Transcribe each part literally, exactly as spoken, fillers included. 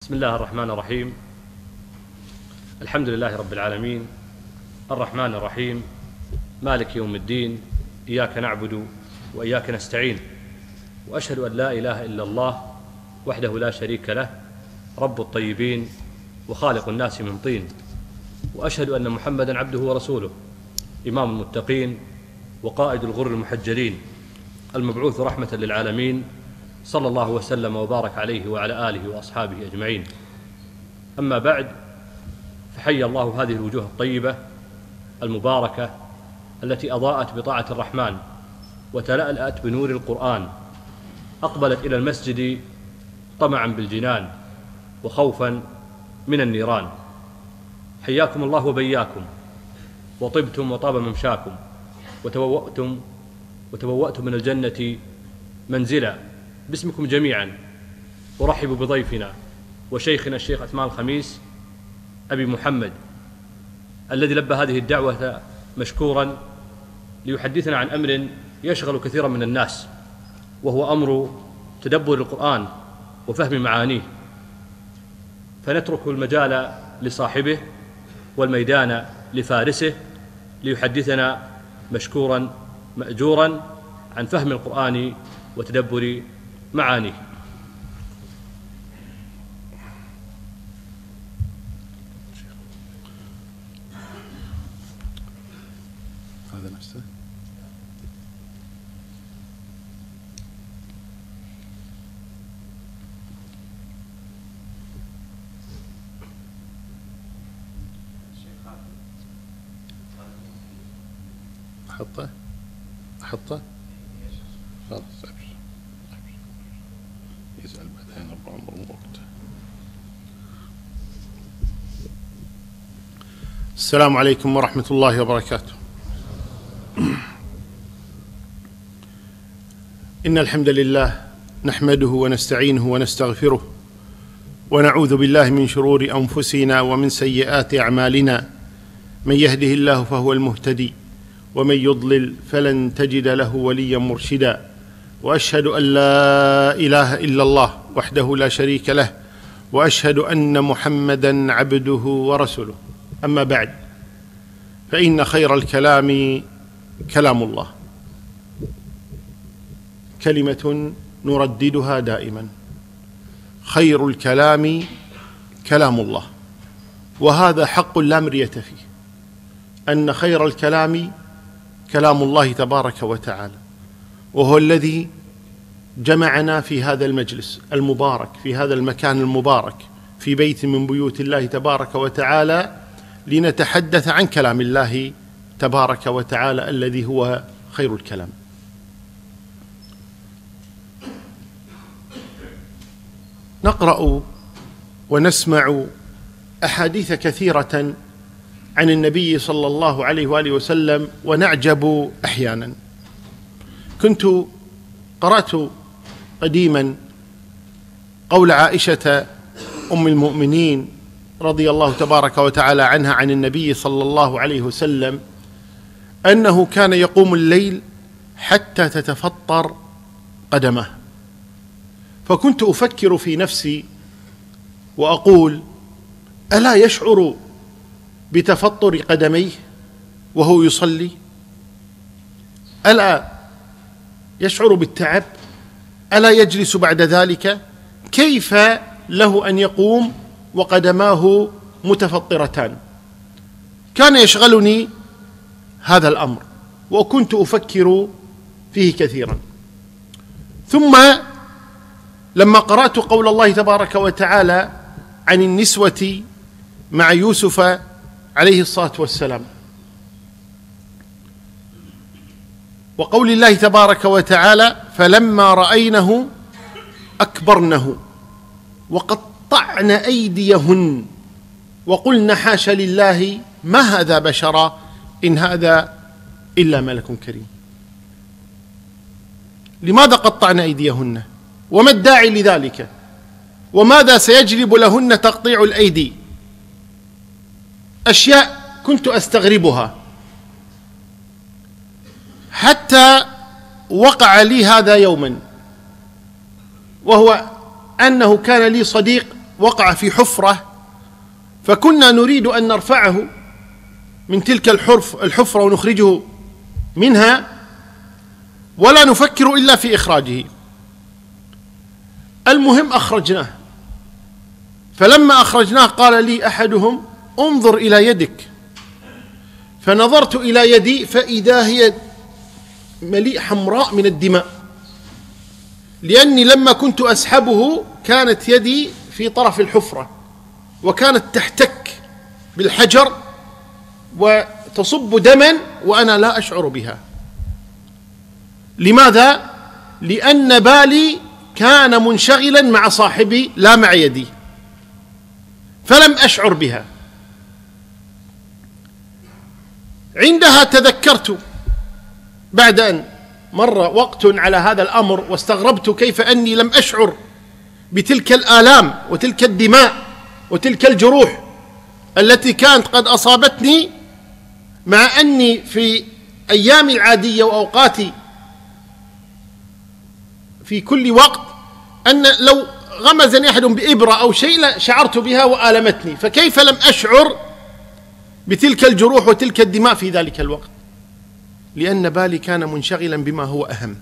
بسم الله الرحمن الرحيم. الحمد لله رب العالمين، الرحمن الرحيم، مالك يوم الدين، إياك نعبد وإياك نستعين، وأشهد أن لا إله إلا الله وحده لا شريك له، رب الطيبين وخالق الناس من طين، وأشهد أن محمدًا عبده ورسوله، إمام المتقين وقائد الغر المحجلين، المبعوث رحمة للعالمين، صلى الله وسلم وبارك عليه وعلى آله وأصحابه أجمعين. أما بعد، فحي الله هذه الوجوه الطيبة المباركة التي أضاءت بطاعة الرحمن وتلألأت بنور القرآن، أقبلت إلى المسجد طمعا بالجنان وخوفا من النيران. حياكم الله وبياكم، وطبتم وطاب ممشاكم، وتبوأتم وتبوأتم من الجنة منزلا. باسمكم جميعا أرحب بضيفنا وشيخنا الشيخ عثمان الخميس أبي محمد، الذي لبى هذه الدعوة مشكورا ليحدثنا عن أمر يشغل كثيرا من الناس، وهو أمر تدبر القرآن وفهم معانيه. فنترك المجال لصاحبه والميدان لفارسه ليحدثنا مشكورا مأجورا عن فهم القرآن وتدبر معانيه. هذا نفسه. أحطه أحطه خلاص أبشر يزعل بعدين رب عمر وقته. السلام عليكم ورحمة الله وبركاته. إن الحمد لله نحمده ونستعينه ونستغفره، ونعوذ بالله من شرور أنفسنا ومن سيئات أعمالنا. من يهده الله فهو المهتدي، ومن يضلل فلن تجد له وليا مرشدا. وأشهد أن لا إله إلا الله وحده لا شريك له، وأشهد أن محمدا عبده ورسوله. أما بعد، فإن خير الكلام كلام الله، كلمة نرددها دائما: خير الكلام كلام الله. وهذا حق لا مرية فيه، أن خير الكلام كلام الله تبارك وتعالى، وهو الذي جمعنا في هذا المجلس المبارك، في هذا المكان المبارك، في بيت من بيوت الله تبارك وتعالى، لنتحدث عن كلام الله تبارك وتعالى الذي هو خير الكلام. نقرأ ونسمع أحاديث كثيرة عن النبي صلى الله عليه وآله وسلم، ونعجب أحيانا. كنت قرأت قديما قول عائشة أم المؤمنين رضي الله تبارك وتعالى عنها عن النبي صلى الله عليه وسلم أنه كان يقوم الليل حتى تتفطر قدمه. فكنت أفكر في نفسي وأقول: ألا يشعر بتفطر قدميه وهو يصلي؟ ألا يشعر بالتعب؟ ألا يجلس بعد ذلك؟ كيف له أن يقوم وقدماه متفطرتان؟ كان يشغلني هذا الأمر، وكنت أفكر فيه كثيرا. ثم لما قرأت قول الله تبارك وتعالى عن النسوة مع يوسف عليه الصلاة والسلام، وقول الله تبارك وتعالى: فلما رأينه أكبرنه وقطعن أيديهن وقلن حاش لله ما هذا بشرا إن هذا إلا ملك كريم. لماذا قطعن أيديهن؟ وما الداعي لذلك؟ وماذا سيجلب لهن تقطيع الأيدي؟ أشياء كنت أستغربها، حتى وقع لي هذا يوما، وهو أنه كان لي صديق وقع في حفرة فكنا نريد أن نرفعه من تلك الحفرة ونخرجه منها ولا نفكر إلا في إخراجه. المهم أخرجناه، فلما أخرجناه قال لي أحدهم: انظر إلى يدك. فنظرت إلى يدي فإذا هي مليء حمراء من الدماء، لأني لما كنت أسحبه كانت يدي في طرف الحفرة وكانت تحتك بالحجر وتصب دما وأنا لا أشعر بها. لماذا؟ لأن بالي كان منشغلا مع صاحبي لا مع يدي، فلم أشعر بها. عندها تذكرت بعد أن مر وقت على هذا الأمر واستغربت كيف أني لم أشعر بتلك الآلام وتلك الدماء وتلك الجروح التي كانت قد أصابتني، مع أني في أيامي العادية وأوقاتي في كل وقت أن لو غمزني أحد بإبرة أو شيء شعرت بها وآلمتني، فكيف لم أشعر بتلك الجروح وتلك الدماء في ذلك الوقت؟ لأن بالي كان منشغلا بما هو أهم.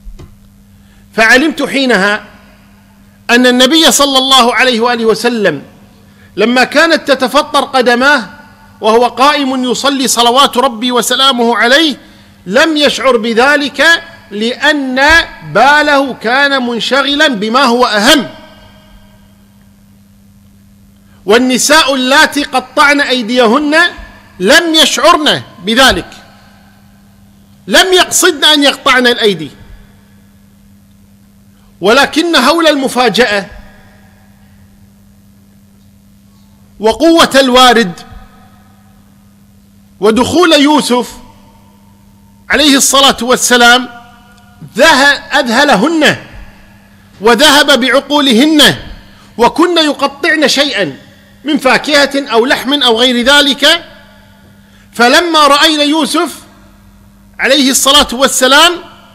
فعلمت حينها أن النبي صلى الله عليه وآله وسلم لما كانت تتفطر قدماه وهو قائم يصلي صلوات ربي وسلامه عليه لم يشعر بذلك، لأن باله كان منشغلا بما هو أهم. والنساء اللاتي قطعن أيديهن لم يشعرن بذلك، لم يقصدن أن يقطعن الأيدي، ولكن هول المفاجأة وقوة الوارد ودخول يوسف عليه الصلاة والسلام أذهلهن وذهب بعقولهن، وكن يقطعن شيئا من فاكهة أو لحم أو غير ذلك. فلما رأينا يوسف عليه الصلاة والسلام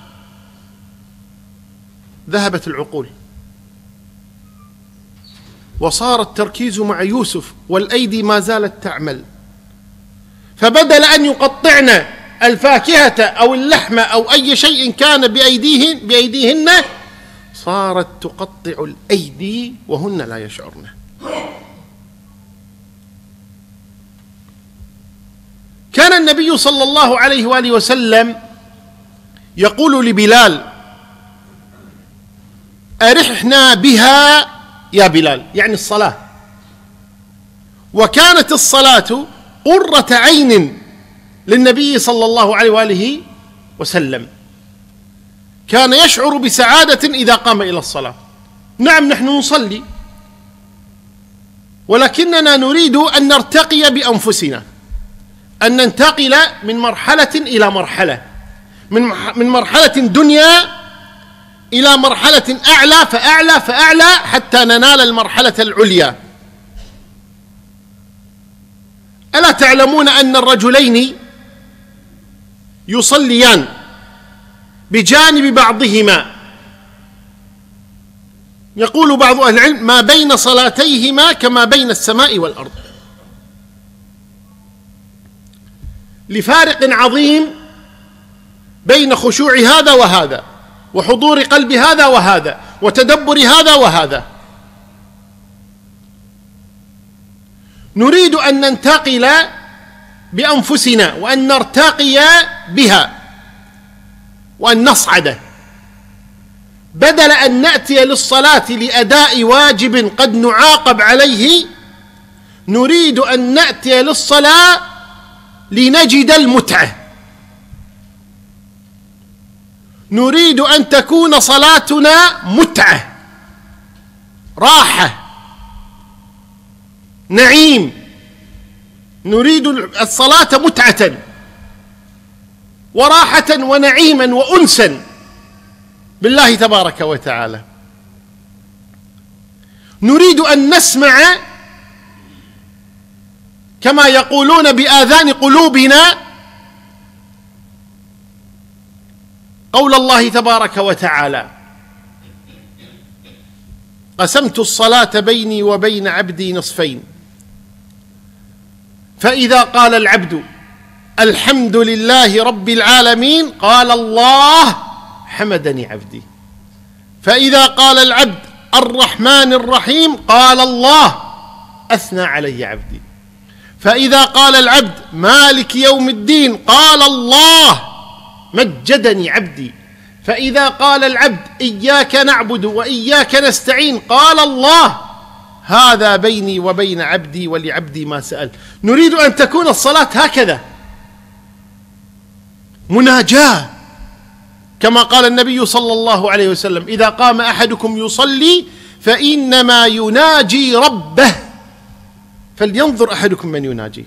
ذهبت العقول وصار التركيز مع يوسف والأيدي ما زالت تعمل، فبدل أن يقطعن الفاكهة أو اللحم أو أي شيء كان بأيديهن, بأيديهن صارت تقطع الأيدي وهن لا يشعرن. كان النبي صلى الله عليه وآله وسلم يقول لبلال: أرحنا بها يا بلال، يعني الصلاة. وكانت الصلاة قرة عين للنبي صلى الله عليه وآله وسلم، كان يشعر بسعادة إذا قام إلى الصلاة. نعم نحن نصلي، ولكننا نريد أن نرتقي بأنفسنا، أن ننتقل من مرحلة إلى مرحلة، من مرحلة دنيا إلى مرحلة أعلى فأعلى فأعلى حتى ننال المرحلة العليا. ألا تعلمون أن الرجلين يصليان بجانب بعضهما، يقول بعض أهل العلم: ما بين صلاتيهما كما بين السماء والأرض، لفارق عظيم بين خشوع هذا وهذا وحضور قلب هذا وهذا وتدبر هذا وهذا. نريد أن ننتقل بأنفسنا وأن نرتقي بها وأن نصعد، بدل أن نأتي للصلاة لأداء واجب قد نعاقب عليه، نريد أن نأتي للصلاة لنجد المتعة. نريد أن تكون صلاتنا متعة، راحة، نعيم. نريد الصلاة متعة وراحة ونعيما وأنسا بالله تبارك وتعالى. نريد أن نسمع كما يقولون بآذان قلوبنا قول الله تبارك وتعالى: قسمت الصلاة بيني وبين عبدي نصفين، فإذا قال العبد الحمد لله رب العالمين قال الله حمدني عبدي، فإذا قال العبد الرحمن الرحيم قال الله أثنى علي عبدي، فإذا قال العبد مالك يوم الدين قال الله مجدني عبدي، فإذا قال العبد إياك نعبد وإياك نستعين قال الله هذا بيني وبين عبدي ولعبدي ما سأل. نريد أن تكون الصلاة هكذا، مناجاة، كما قال النبي صلى الله عليه وسلم إذا قام أحدكم يصلي فإنما يناجي ربه فلينظر أحدكم من يناجي.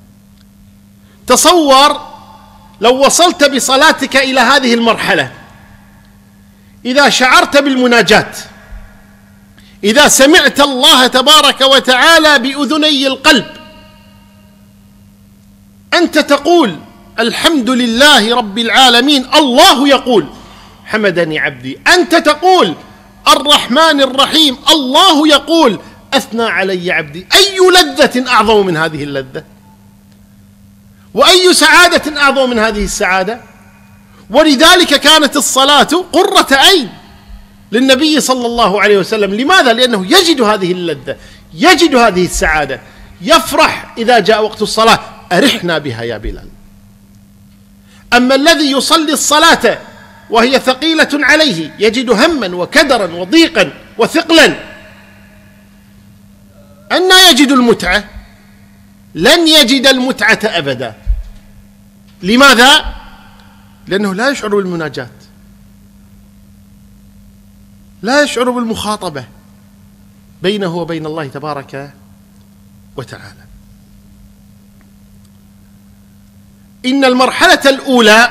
تصور لو وصلت بصلاتك إلى هذه المرحلة، إذا شعرت بالمناجاة، إذا سمعت الله تبارك وتعالى بأذني القلب، أنت تقول الحمد لله رب العالمين، الله يقول حمدني عبدي، أنت تقول الرحمن الرحيم، الله يقول أثنى علي عبدي. أي لذة أعظم من هذه اللذة؟ وأي سعادة أعظم من هذه السعادة؟ ولذلك كانت الصلاة قرة عين للنبي صلى الله عليه وسلم. لماذا؟ لأنه يجد هذه اللذة، يجد هذه السعادة، يفرح إذا جاء وقت الصلاة. أرحنا بها يا بلال. أما الذي يصلي الصلاة وهي ثقيلة عليه، يجد هما وكدرا وضيقا وثقلا، أن يجد المتعة؟ لن يجد المتعة أبدا. لماذا؟ لأنه لا يشعر بالمناجاة، لا يشعر بالمخاطبة بينه وبين الله تبارك وتعالى. إن المرحلة الأولى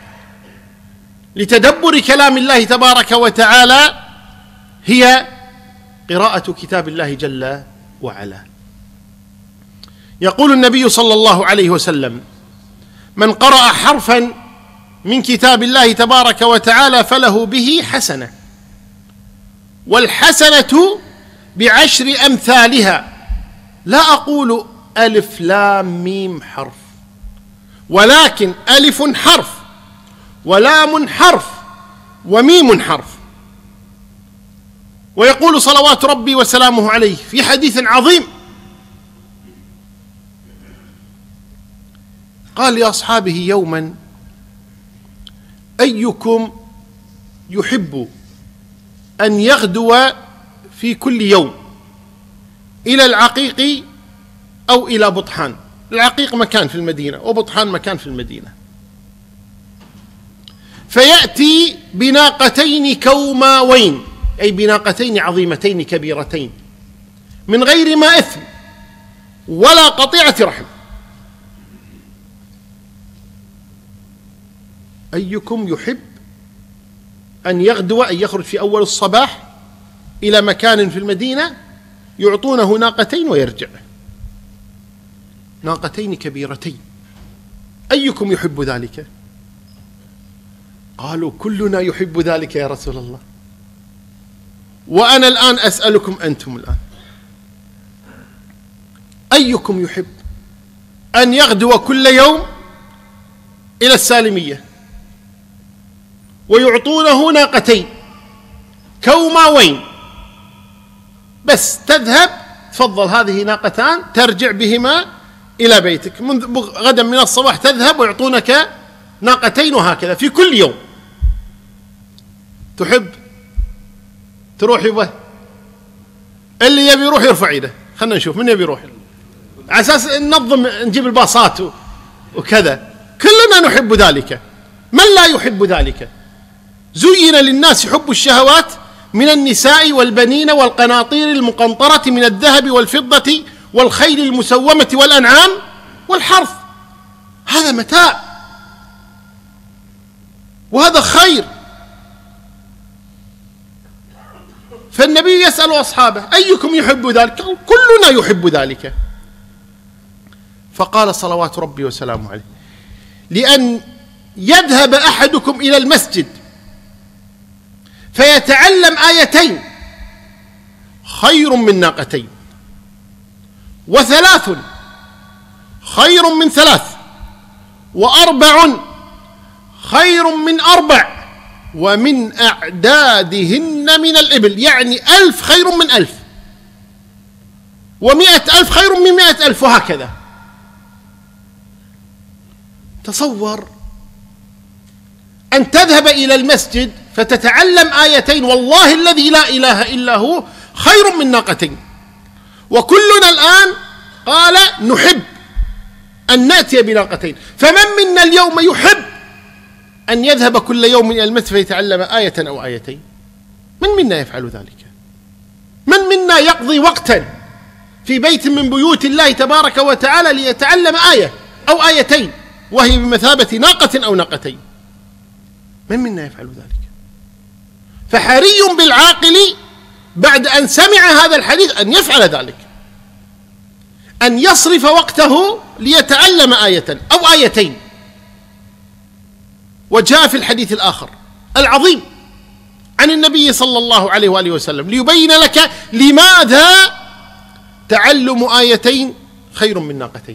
لتدبر كلام الله تبارك وتعالى هي قراءة كتاب الله جل وعلا. يقول النبي صلى الله عليه وسلم من قرأ حرفا من كتاب الله تبارك وتعالى فله به حسنة، والحسنة بعشر أمثالها. لا أقول ألف لام ميم حرف، ولكن ألف حرف ولام حرف وميم حرف. ويقول صلوات ربي وسلامه عليه في حديث عظيم، قال لأصحابه يوما أيكم يحب أن يغدو في كل يوم إلى العقيق أو إلى بطحان؟ العقيق مكان في المدينة وبطحان مكان في المدينة. فيأتي بناقتين كوماوين، أي بناقتين عظيمتين كبيرتين من غير ما إثم ولا قطيعة رحم. أيكم يحب أن يغدو، أن يخرج في أول الصباح إلى مكان في المدينة يعطونه ناقتين ويرجع، ناقتين كبيرتين، أيكم يحب ذلك؟ قالوا كلنا يحب ذلك يا رسول الله. وأنا الآن أسألكم أنتم الآن، أيكم يحب أن يغدو كل يوم إلى السالمية ويعطونه ناقتين كوماوين، بس تذهب تفضل هذه ناقتان ترجع بهما إلى بيتك، منذ غدا من الصباح تذهب ويعطونك ناقتين، وهكذا في كل يوم. تحب تروح؟ يبه اللي يبي يروح يرفع ايده، خلنا نشوف من يبي يروح على اساس ننظم نجيب الباصات وكذا. كلنا نحب ذلك، من لا يحب ذلك؟ زين للناس حب الشهوات من النساء والبنين والقناطير المقنطرة من الذهب والفضة والخيل المسومة والأنعام والحرث. هذا متاع وهذا خير. فالنبي يسأل أصحابه أيكم يحب ذلك؟ كلنا يحب ذلك. فقال صلوات ربي وسلامه عليه لأن يذهب أحدكم إلى المسجد فيتعلم آيتين خير من ناقتين، وثلاث خير من ثلاث، وأربع خير من أربع، ومن أعدادهن من الإبل، يعني ألف خير من ألف، ومئة ألف خير من مئة ألف، وهكذا. تصور أن تذهب إلى المسجد فتتعلم آيتين، والله الذي لا إله إلا هو، خير من ناقتين. وكلنا الآن قال نحب أن نأتي بناقتين، فمن منا اليوم يحب أن يذهب كل يوم إلى المسجد فيتعلم آية أو آيتين؟ من منا يفعل ذلك؟ من منا يقضي وقتا في بيت من بيوت الله تبارك وتعالى ليتعلم آية أو آيتين وهي بمثابة ناقة أو ناقتين؟ من منا يفعل ذلك؟ فحري بالعاقل بعد أن سمع هذا الحديث أن يفعل ذلك، أن يصرف وقته ليتعلم آية أو آيتين. وجاء في الحديث الآخر العظيم عن النبي صلى الله عليه وآله وسلم ليبين لك لماذا تعلم آيتين خير من ناقتين.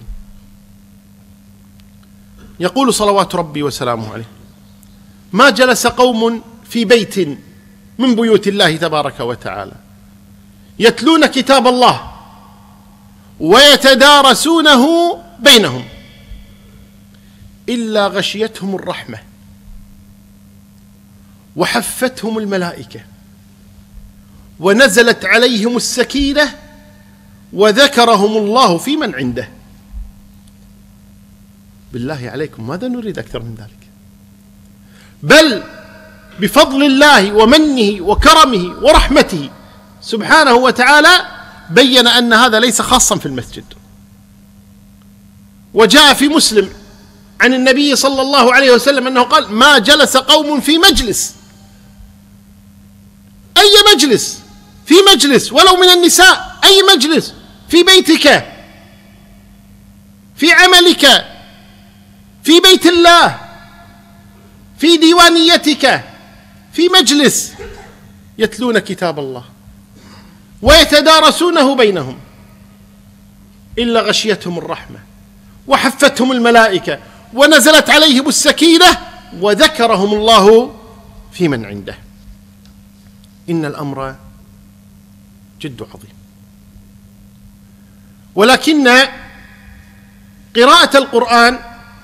يقول صلوات ربي وسلامه عليه: ما جلس قوم في بيت من بيوت الله تبارك وتعالى يتلون كتاب الله ويتدارسونه بينهم إلا غشيتهم الرحمة وحفتهم الملائكة ونزلت عليهم السكينة وذكرهم الله في من عنده. بالله عليكم ماذا نريد أكثر من ذلك؟ بل بفضل الله ومنه وكرمه ورحمته سبحانه وتعالى بين أن هذا ليس خاصا في المسجد. وجاء في مسلم عن النبي صلى الله عليه وسلم أنه قال: ما جلس قوم في مجلس، أي مجلس، في مجلس ولو من النساء، أي مجلس، في بيتك، في عملك، في بيت الله، في ديوانيتك، في مجلس يتلون كتاب الله ويتدارسونه بينهم إلا غشيتهم الرحمة وحفتهم الملائكة ونزلت عليهم السكينة وذكرهم الله في من عنده. إن الأمر جد عظيم. ولكن قراءة القرآن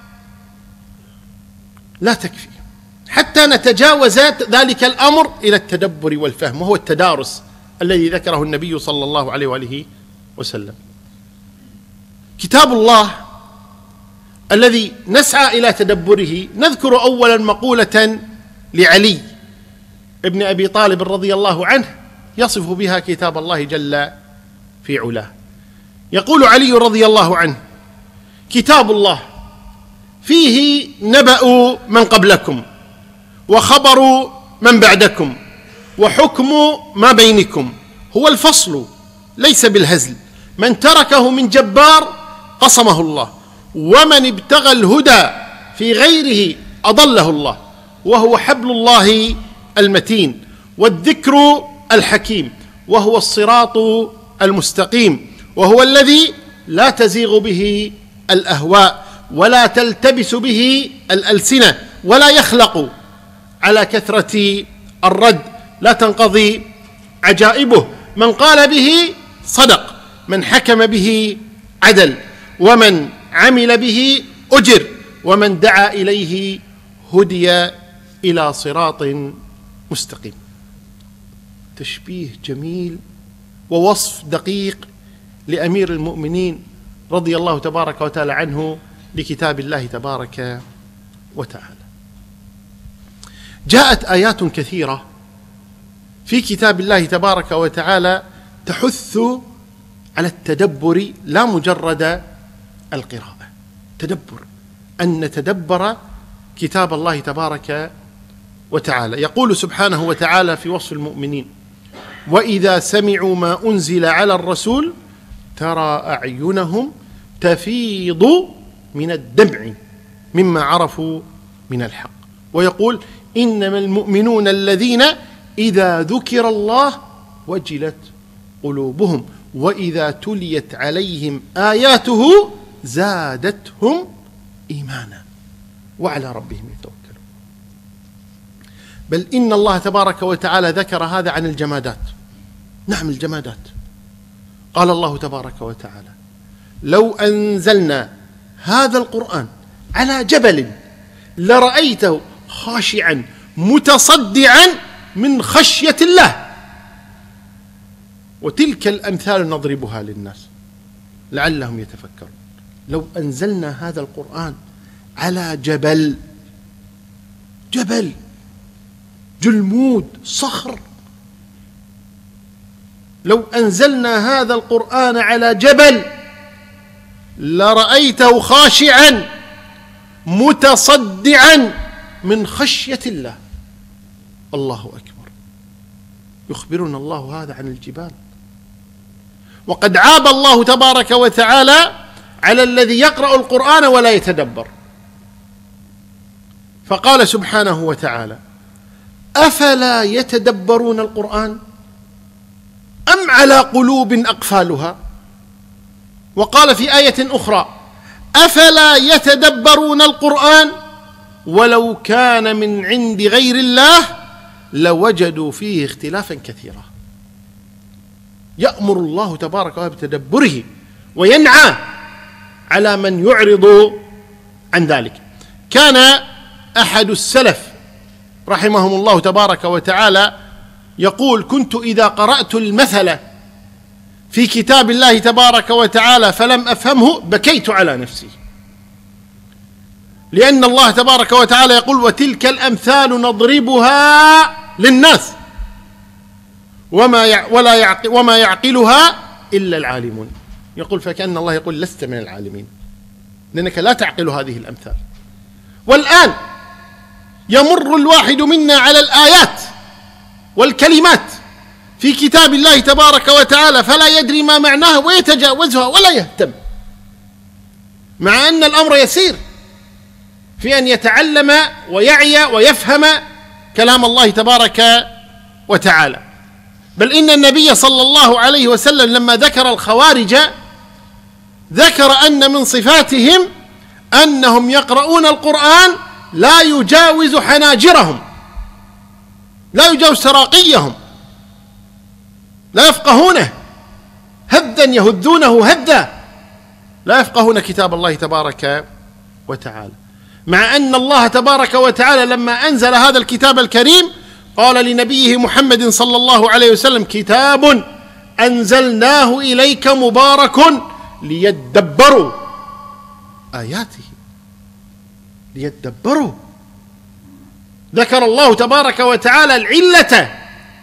لا تكفي حتى نتجاوز ذلك الأمر إلى التدبر والفهم، وهو التدارس الذي ذكره النبي صلى الله عليه وآله وسلم. كتاب الله الذي نسعى إلى تدبره، نذكر أولا مقولة لعلي ابن أبي طالب رضي الله عنه يصف بها كتاب الله جل في علاه. يقول علي رضي الله عنه: كتاب الله فيه نبأ من قبلكم وخبر من بعدكم وحكم ما بينكم، هو الفصل ليس بالهزل، من تركه من جبار قصمه الله، ومن ابتغى الهدى في غيره أضله الله، وهو حبل الله المتين والذكر الحكيم، وهو الصراط المستقيم، وهو الذي لا تزيغ به الأهواء ولا تلتبس به الألسنة ولا يخلق على كثرة الرد، لا تنقضي عجائبه، من قال به صدق، من حكم به عدل، ومن عمل به أجر، ومن دعا إليه هدي إلى صراط مستقيم. تشبيه جميل ووصف دقيق لأمير المؤمنين رضي الله تبارك وتعالى عنه لكتاب الله تبارك وتعالى. جاءت آيات كثيرة في كتاب الله تبارك وتعالى تحث على التدبر لا مجرد القراءة، تدبر، أن نتدبر كتاب الله تبارك وتعالى. يقول سبحانه وتعالى في وصف المؤمنين: وإذا سمعوا ما أنزل على الرسول ترى أعينهم تفيض من الدمع مما عرفوا من الحق. ويقول: إنما المؤمنون الذين إذا ذكر الله وجلت قلوبهم وإذا تليت عليهم آياته زادتهم إيمانا وعلى ربهم يتوكلون. بل إن الله تبارك وتعالى ذكر هذا عن الجمادات. نعم الجمادات، قال الله تبارك وتعالى: لو أنزلنا هذا القرآن على جبل لرأيته خاشعا متصدعا من خشية الله. وتلك الأمثال نضربها للناس لعلهم يتفكرون. لو أنزلنا هذا القرآن على جبل، جبل جلمود صخر، لو أنزلنا هذا القرآن على جبل لرأيته خاشعا متصدعا من خشية الله. الله أكبر. يخبرنا الله هذا عن الجبال. وقد عاب الله تبارك وتعالى على الذي يقرأ القرآن ولا يتدبر، فقال سبحانه وتعالى: أفلا يتدبرون القرآن أم على قلوب أقفالها. وقال في آية أخرى: أفلا يتدبرون القرآن ولو كان من عند غير الله لوجدوا فيه اختلافا كثيرا. يأمر الله تبارك وتعالى بتدبره وينعى على من يعرض عن ذلك. كان أحد السلف رحمهم الله تبارك وتعالى يقول: كنت إذا قرأت المثل في كتاب الله تبارك وتعالى فلم أفهمه بكيت على نفسي، لأن الله تبارك وتعالى يقول: وتلك الأمثال نضربها للناس وما يع ولا يعقل وما يعقلها إلا العالمون. يقول فكأن الله يقول: لست من العالمين لأنك لا تعقل هذه الأمثال. والآن يمر الواحد منا على الآيات والكلمات في كتاب الله تبارك وتعالى فلا يدري ما معناها ويتجاوزها ولا يهتم، مع أن الأمر يسير في أن يتعلم ويعي ويفهم كلام الله تبارك وتعالى. بل إن النبي صلى الله عليه وسلم لما ذكر الخوارج ذكر أن من صفاتهم أنهم يقرؤون القرآن لا يجاوز حناجرهم، لا يجاوز تراقيهم، لا يفقهونه، هدا يهدونه هدا، لا يفقهون كتاب الله تبارك وتعالى. مع أن الله تبارك وتعالى لما أنزل هذا الكتاب الكريم قال لنبيه محمد صلى الله عليه وسلم: كتاب أنزلناه إليك مبارك ليدبروا آياته. ليدبروا. ذكر الله تبارك وتعالى العلة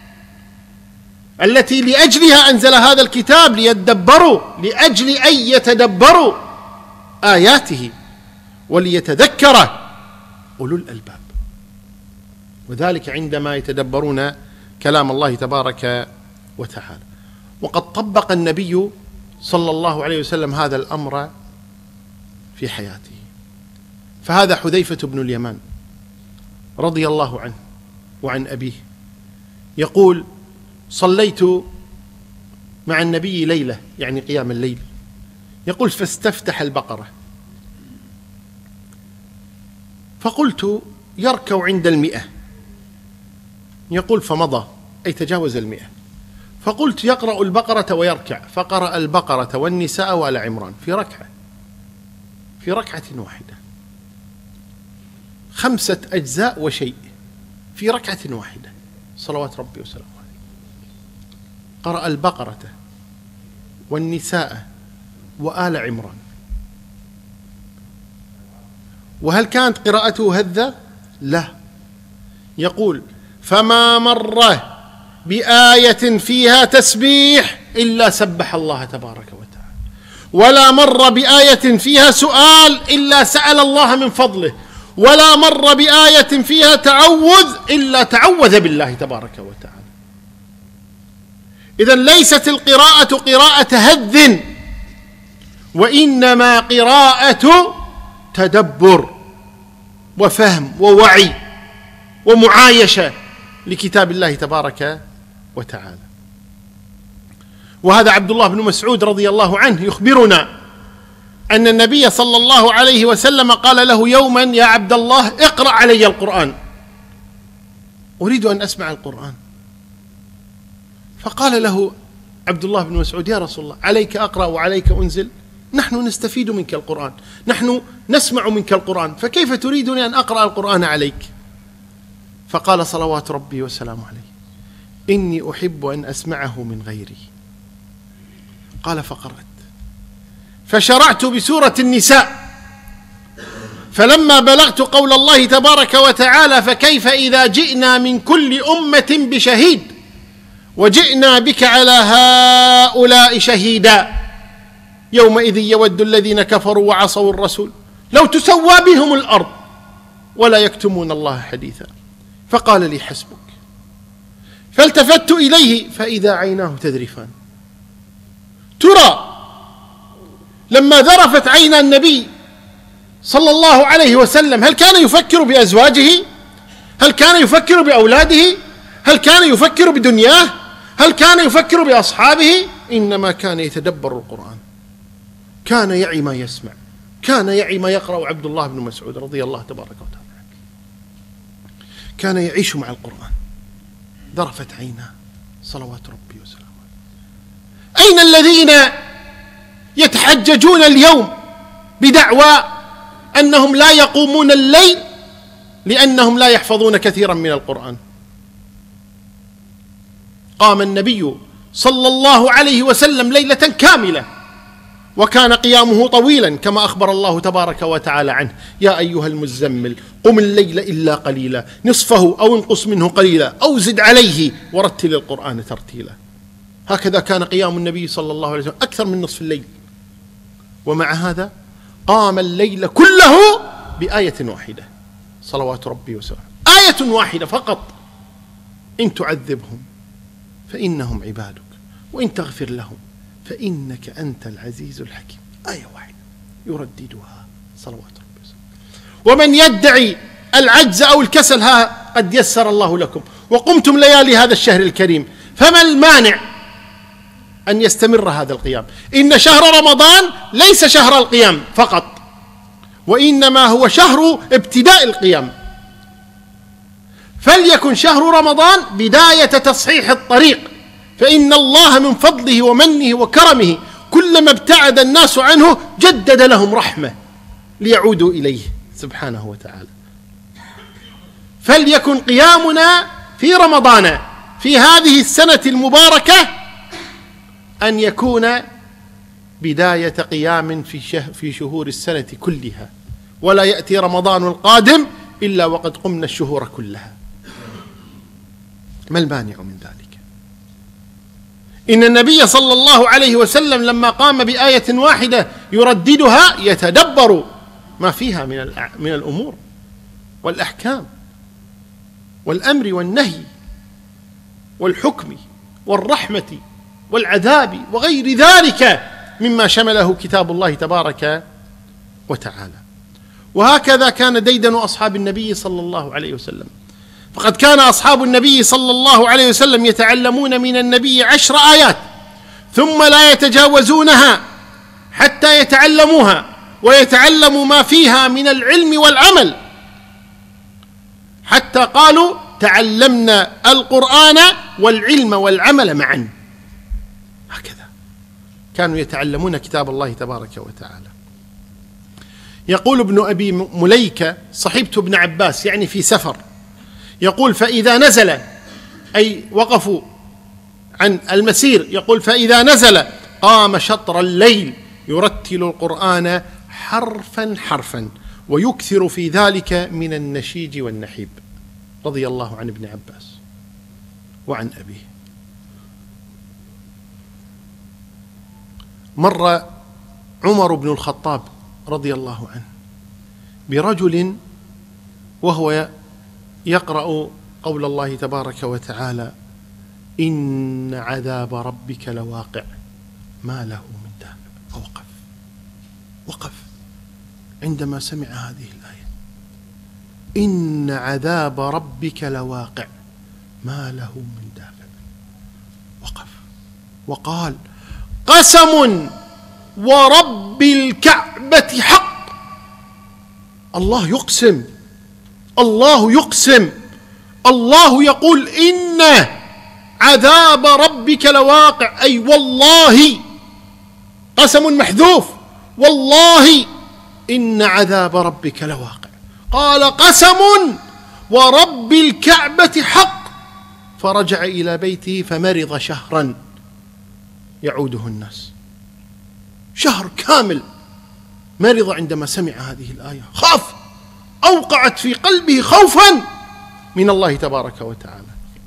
التي لأجلها أنزل هذا الكتاب: ليدبروا، لأجل أن يتدبروا آياته وليتذكر أولو الألباب. وذلك عندما يتدبرون كلام الله تبارك وتعالى. وقد طبق النبي صلى الله عليه وسلم هذا الأمر في حياته. فهذا حذيفة بن اليمان رضي الله عنه وعن أبيه يقول: صليت مع النبي ليلة، يعني قيام الليل، يقول: فاستفتح البقرة فقلت يركع عند المئة، يقول فمضى أي تجاوز المئة، فقلت يقرأ البقرة ويركع، فقرأ البقرة والنساء وآل عمران في ركعة في ركعة واحدة، خمسة أجزاء وشيء في ركعة واحدة صلوات ربي وسلامه عليه. قرأ البقرة والنساء وآل عمران. وهل كانت قراءته هذا؟ لا. يقول: فما مر بآية فيها تسبيح إلا سبح الله تبارك وتعالى، ولا مر بآية فيها سؤال إلا سأل الله من فضله، ولا مر بآية فيها تعوذ إلا تعوذ بالله تبارك وتعالى. إذن ليست القراءة قراءة هذ، وإنما قراءة تدبر وفهم ووعي ومعايشة لكتاب الله تبارك وتعالى. وهذا عبد الله بن مسعود رضي الله عنه يخبرنا أن النبي صلى الله عليه وسلم قال له يوما: يا عبد الله اقرأ علي القرآن، أريد أن أسمع القرآن. فقال له عبد الله بن مسعود: يا رسول الله، عليك أقرأ وعليك أنزل؟ نحن نستفيد منك القرآن، نحن نسمع منك القرآن، فكيف تريدني أن أقرأ القرآن عليك؟ فقال صلوات ربي وسلامه عليه: إني أحب أن أسمعه من غيري. قال: فقرأت، فشرعت بسورة النساء، فلما بلغت قول الله تبارك وتعالى: فكيف إذا جئنا من كل أمة بشهيد وجئنا بك على هؤلاء شهيدا يومئذ يود الذين كفروا وعصوا الرسول لو تسوى بهم الأرض ولا يكتمون الله حديثا. فقال لي: حسبك. فالتفت إليه فإذا عيناه تذرفان. ترى لما ذرفت عينا النبي صلى الله عليه وسلم هل كان يفكر بأزواجه؟ هل كان يفكر بأولاده؟ هل كان يفكر بدنياه؟ هل كان يفكر بأصحابه؟ إنما كان يتدبر القرآن، كان يعي ما يسمع، كان يعي ما يقرأ عبد الله بن مسعود رضي الله تبارك وتعالى، كان يعيش مع القرآن. ذرفت عيناه صلوات ربي وسلامه. أين الذين يتحججون اليوم بدعوى أنهم لا يقومون الليل لأنهم لا يحفظون كثيرا من القرآن؟ قام النبي صلى الله عليه وسلم ليلة كاملة، وكان قيامه طويلا كما أخبر الله تبارك وتعالى عنه: يا أيها المزمل قم الليل إلا قليلا نصفه أو انقص منه قليلا أو زد عليه ورتل القرآن ترتيلا. هكذا كان قيام النبي صلى الله عليه وسلم، أكثر من نصف الليل. ومع هذا قام الليل كله بآية واحدة صلوات ربي وسلامه، آية واحدة فقط: إن تعذبهم فإنهم عبادك وإن تغفر لهم فإنك أنت العزيز الحكيم. آية واحدة يرددها صلوات ربي وسلامه. ومن يدعي العجز أو الكسل ها قد يسر الله لكم وقمتم ليالي هذا الشهر الكريم، فما المانع أن يستمر هذا القيام؟ إن شهر رمضان ليس شهر القيام فقط، وإنما هو شهر ابتداء القيام. فليكن شهر رمضان بداية تصحيح الطريق، فإن الله من فضله ومنه وكرمه كلما ابتعد الناس عنه جدد لهم رحمة ليعودوا إليه سبحانه وتعالى. فليكن قيامنا في رمضان في هذه السنة المباركة أن يكون بداية قيام في شه في شهور السنة كلها، ولا يأتي رمضان القادم إلا وقد قمنا الشهور كلها. ما المانع من ذلك؟ إن النبي صلى الله عليه وسلم لما قام بآية واحدة يرددها يتدبر ما فيها من من الأمور والأحكام والأمر والنهي والحكم والرحمة والعذاب وغير ذلك مما شمله كتاب الله تبارك وتعالى. وهكذا كان ديدن أصحاب النبي صلى الله عليه وسلم، فقد كان أصحاب النبي صلى الله عليه وسلم يتعلمون من النبي عشر آيات ثم لا يتجاوزونها حتى يتعلموها ويتعلموا ما فيها من العلم والعمل، حتى قالوا: تعلمنا القرآن والعلم والعمل معا. هكذا كانوا يتعلمون كتاب الله تبارك وتعالى. يقول ابن أبي مليكة: صحبت ابن عباس، يعني في سفر، يقول: فإذا نزل، أي وقفوا عن المسير، يقول: فإذا نزل قام شطر الليل يرتل القرآن حرفا حرفا ويكثر في ذلك من النشيج والنحيب، رضي الله عن ابن عباس وعن أبيه. مر عمر بن الخطاب رضي الله عنه برجل وهو يقرأ قول الله تبارك وتعالى: إن عذاب ربك لواقع ما له من دافع. فوقف وقف عندما سمع هذه الآية: إن عذاب ربك لواقع ما له من دافع. وقف وقال: قسم ورب الكعبة حق. الله يقسم، الله يقسم، الله يقول إن عذاب ربك لواقع، أي والله، قسم محذوف، والله إن عذاب ربك لواقع. قال قسم ورب الكعبة حق. فرجع إلى بيته فمرض شهرا يعوده الناس، شهر كامل مرض عندما سمع هذه الآية، خاف، أوقعت في قلبه خوفا من الله تبارك وتعالى.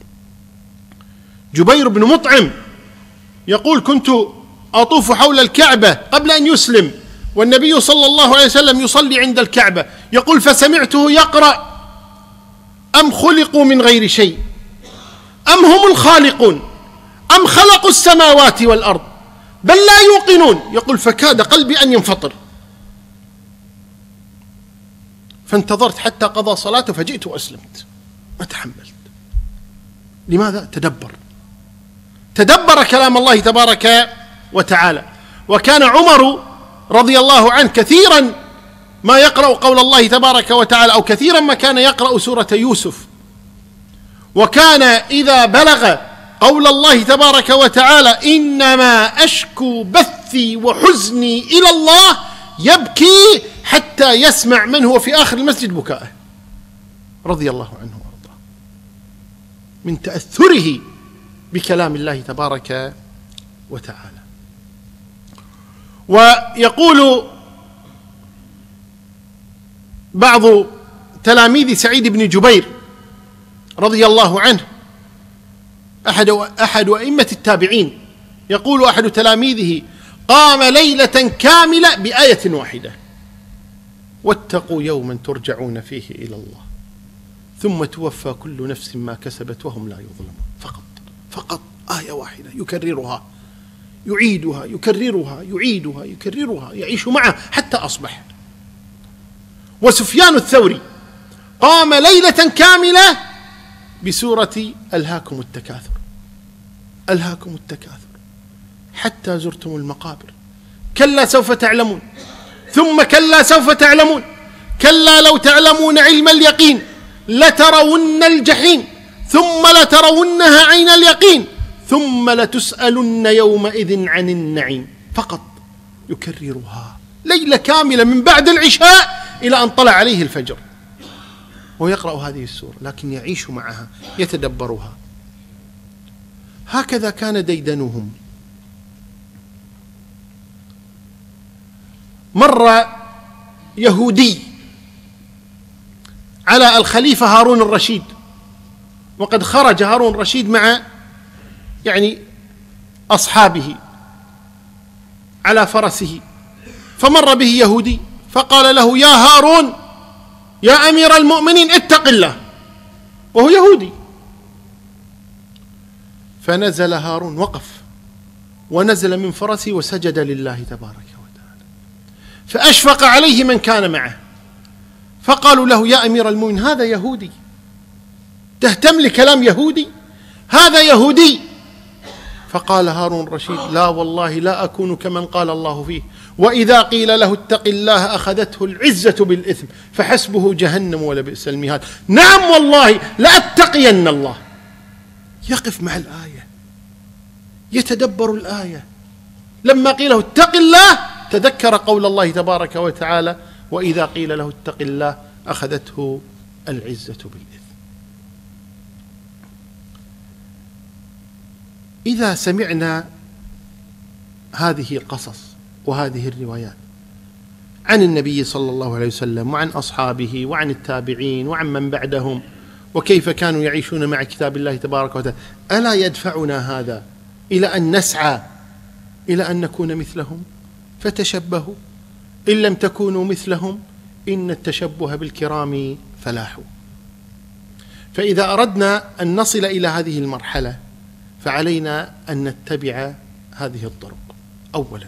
جبير بن مطعم يقول: كنت أطوف حول الكعبة قبل أن يسلم، والنبي صلى الله عليه وسلم يصلي عند الكعبة، يقول: فسمعته يقرأ: أم خلقوا من غير شيء أم هم الخالقون أم خلقوا السماوات والأرض بل لا يوقنون. يقول: فكاد قلبي أن ينفطر، فانتظرت حتى قضى صلاته فجئت وأسلمت، ما تحملت. لماذا؟ تدبر، تدبر كلام الله تبارك وتعالى. وكان عمر رضي الله عنه كثيرا ما يقرأ قول الله تبارك وتعالى، أو كثيرا ما كان يقرأ سورة يوسف، وكان إذا بلغ قول الله تبارك وتعالى: إنما أشكو بثي وحزني إلى الله، يبكي حتى يسمع من هو في آخر المسجد بكاءه، رضي الله عنه وارضاه، من تأثره بكلام الله تبارك وتعالى. ويقول بعض تلاميذ سعيد بن جبير رضي الله عنه، أحد أحد أئمة التابعين، يقول أحد تلاميذه: قام ليلة كاملة بآية واحدة: واتقوا يوما ترجعون فيه إلى الله ثم توفى كل نفس ما كسبت وهم لا يظلمون. فقط فقط آية واحدة يكررها، يعيدها يكررها يعيدها يكررها، يعيش معه حتى أصبح. وسفيان الثوري قام ليلة كاملة بسورة ألهاكم التكاثر، ألهاكم التكاثر حتى زرتم المقابر، كلا سوف تعلمون، ثم كلا سوف تعلمون، كلا لو تعلمون علم اليقين لترون الجحيم ثم لترونها عين اليقين ثم لتسألن يومئذ عن النعيم. فقط يكررها ليلة كاملة من بعد العشاء إلى أن طلع عليه الفجر ويقرأ هذه السورة، لكن يعيش معها يتدبرها. هكذا كان ديدنهم. مر يهودي على الخليفة هارون الرشيد، وقد خرج هارون الرشيد مع يعني أصحابه على فرسه، فمر به يهودي فقال له: يا هارون يا أمير المؤمنين اتق الله، وهو يهودي. فنزل هارون، وقف ونزل من فرسه وسجد لله تبارك وتعالى، فأشفق عليه من كان معه، فقالوا له: يا أمير المؤمنين هذا يهودي، تهتم لكلام يهودي؟ هذا يهودي. فقال هارون الرشيد: لا والله لا أكون كمن قال الله فيه: وإذا قيل له اتق الله أخذته العزة بالإثم فحسبه جهنم ولبئس المهاد. نعم والله لأتقين الله. يقف مع الآية، يتدبر الآية. لما قيل له اتق الله تذكر قول الله تبارك وتعالى: وإذا قيل له اتق الله أخذته العزة بالإثم. إذا سمعنا هذه القصص وهذه الروايات عن النبي صلى الله عليه وسلم وعن أصحابه وعن التابعين وعن من بعدهم، وكيف كانوا يعيشون مع كتاب الله تبارك وتعالى، ألا يدفعنا هذا إلى أن نسعى إلى أن نكون مثلهم؟ فتشبهوا إن لم تكونوا مثلهم إن التشبه بالكرام فلاح. فإذا أردنا أن نصل إلى هذه المرحلة فعلينا أن نتبع هذه الطرق. أولا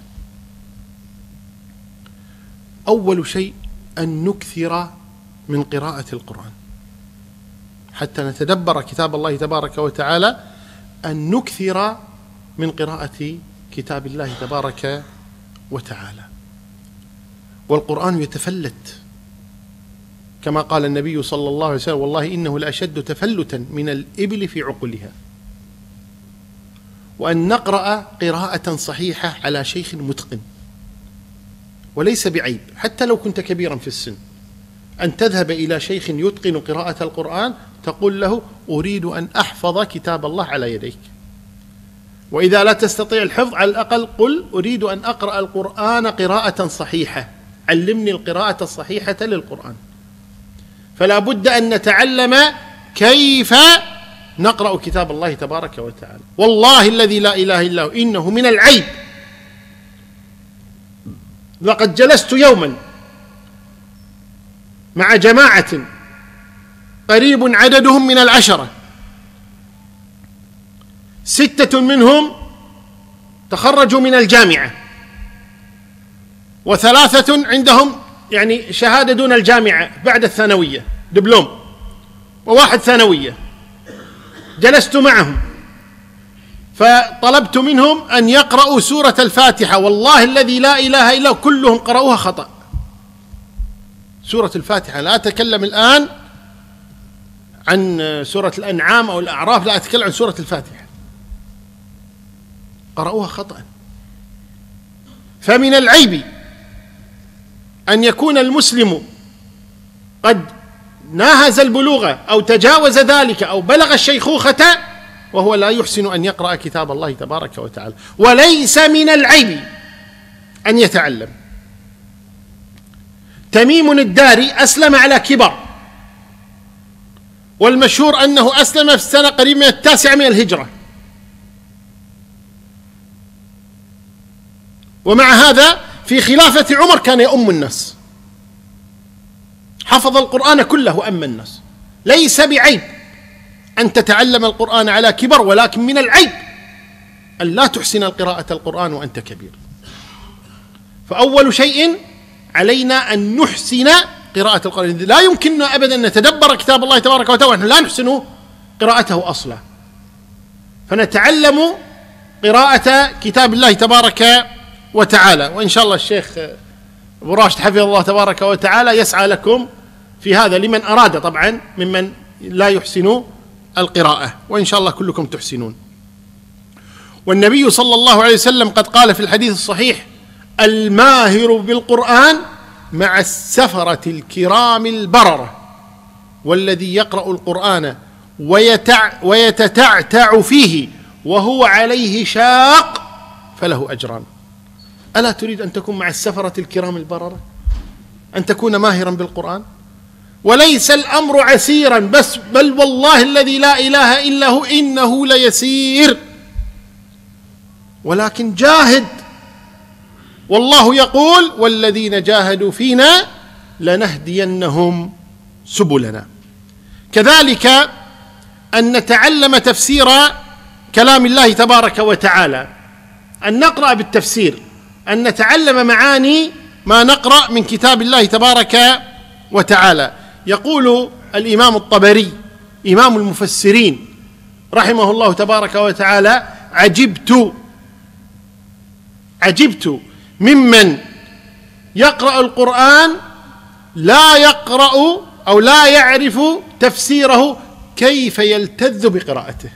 أول شيء أن نكثر من قراءة القرآن حتى نتدبر كتاب الله تبارك وتعالى، أن نكثر من قراءة كتاب الله تبارك وتعالى. والقرآن يتفلت كما قال النبي صلى الله عليه وسلم: والله إنه لأشد تفلتا من الإبل في عقلها. وأن نقرأ قراءة صحيحة على شيخ متقن، وليس بعيب حتى لو كنت كبيرا في السن أن تذهب إلى شيخ يتقن قراءة القرآن تقول له: أريد أن أحفظ كتاب الله على يديك. وإذا لا تستطيع الحفظ على الأقل قل: أريد أن أقرأ القرآن قراءة صحيحة، علمني القراءة الصحيحة للقرآن. فلا بد أن نتعلم كيف نقرأ كتاب الله تبارك وتعالى. والله الذي لا إله إلا هو إنه من العيب. لقد جلست يوما مع جماعة قريب عددهم من العشرة، ستة منهم تخرجوا من الجامعة، وثلاثة عندهم يعني شهادة دون الجامعة بعد الثانوية، دبلوم، وواحد ثانوية. جلست معهم فطلبت منهم أن يقرأوا سورة الفاتحة. والله الذي لا إله إلا هو كلهم قرأوها خطأ. سورة الفاتحة، لا أتكلم الآن عن سورة الأنعام أو الأعراف، لا أتكلم عن سورة الفاتحة، قرأوها خطأ. فمن العيب أن يكون المسلم قد ناهز البلوغ أو تجاوز ذلك أو بلغ الشيخوخة وهو لا يحسن أن يقرأ كتاب الله تبارك وتعالى. وليس من العيب أن يتعلم. تميم الداري أسلم على كبر، والمشهور أنه أسلم في السنة قريب من التاسعة من الهجرة، ومع هذا في خلافة عمر كان يؤم الناس، حفظ القرآن كله وأم الناس. ليس بعيب أن تتعلم القرآن على كبر، ولكن من العيب أن لا تحسن القراءة القرآن وأنت كبير. فأول شيء علينا أن نحسن قراءة القرآن. لا يمكننا أبدا أن نتدبر كتاب الله تبارك وتعالى ونحن لا نحسن قراءته أصلا. فنتعلم قراءة كتاب الله تبارك وتعالى. وإن شاء الله الشيخ أبو راشد حفظه الله تبارك وتعالى يسعى لكم في هذا، لمن أراد طبعا ممن لا يحسن القراءة، وإن شاء الله كلكم تحسنون. والنبي صلى الله عليه وسلم قد قال في الحديث الصحيح: الماهر بالقرآن مع السفرة الكرام البررة، والذي يقرأ القرآن ويتع ويتتعتع فيه وهو عليه شاق فله أجران. ألا تريد أن تكون مع السفرة الكرام البررة، أن تكون ماهرا بالقرآن؟ وليس الأمر عسيرا بس، بل والله الذي لا إله إلا هو إنه ليسير، ولكن جاهد. والله يقول: والذين جاهدوا فينا لنهدينهم سبلنا. كذلك أن نتعلم تفسير كلام الله تبارك وتعالى، أن نقرأ بالتفسير، أن نتعلم معاني ما نقرأ من كتاب الله تبارك وتعالى. يقول الإمام الطبري إمام المفسرين رحمه الله تبارك وتعالى: عجبت عجبت ممن يقرأ القرآن لا يقرأ أو لا يعرف تفسيره، كيف يلتذ بقراءته.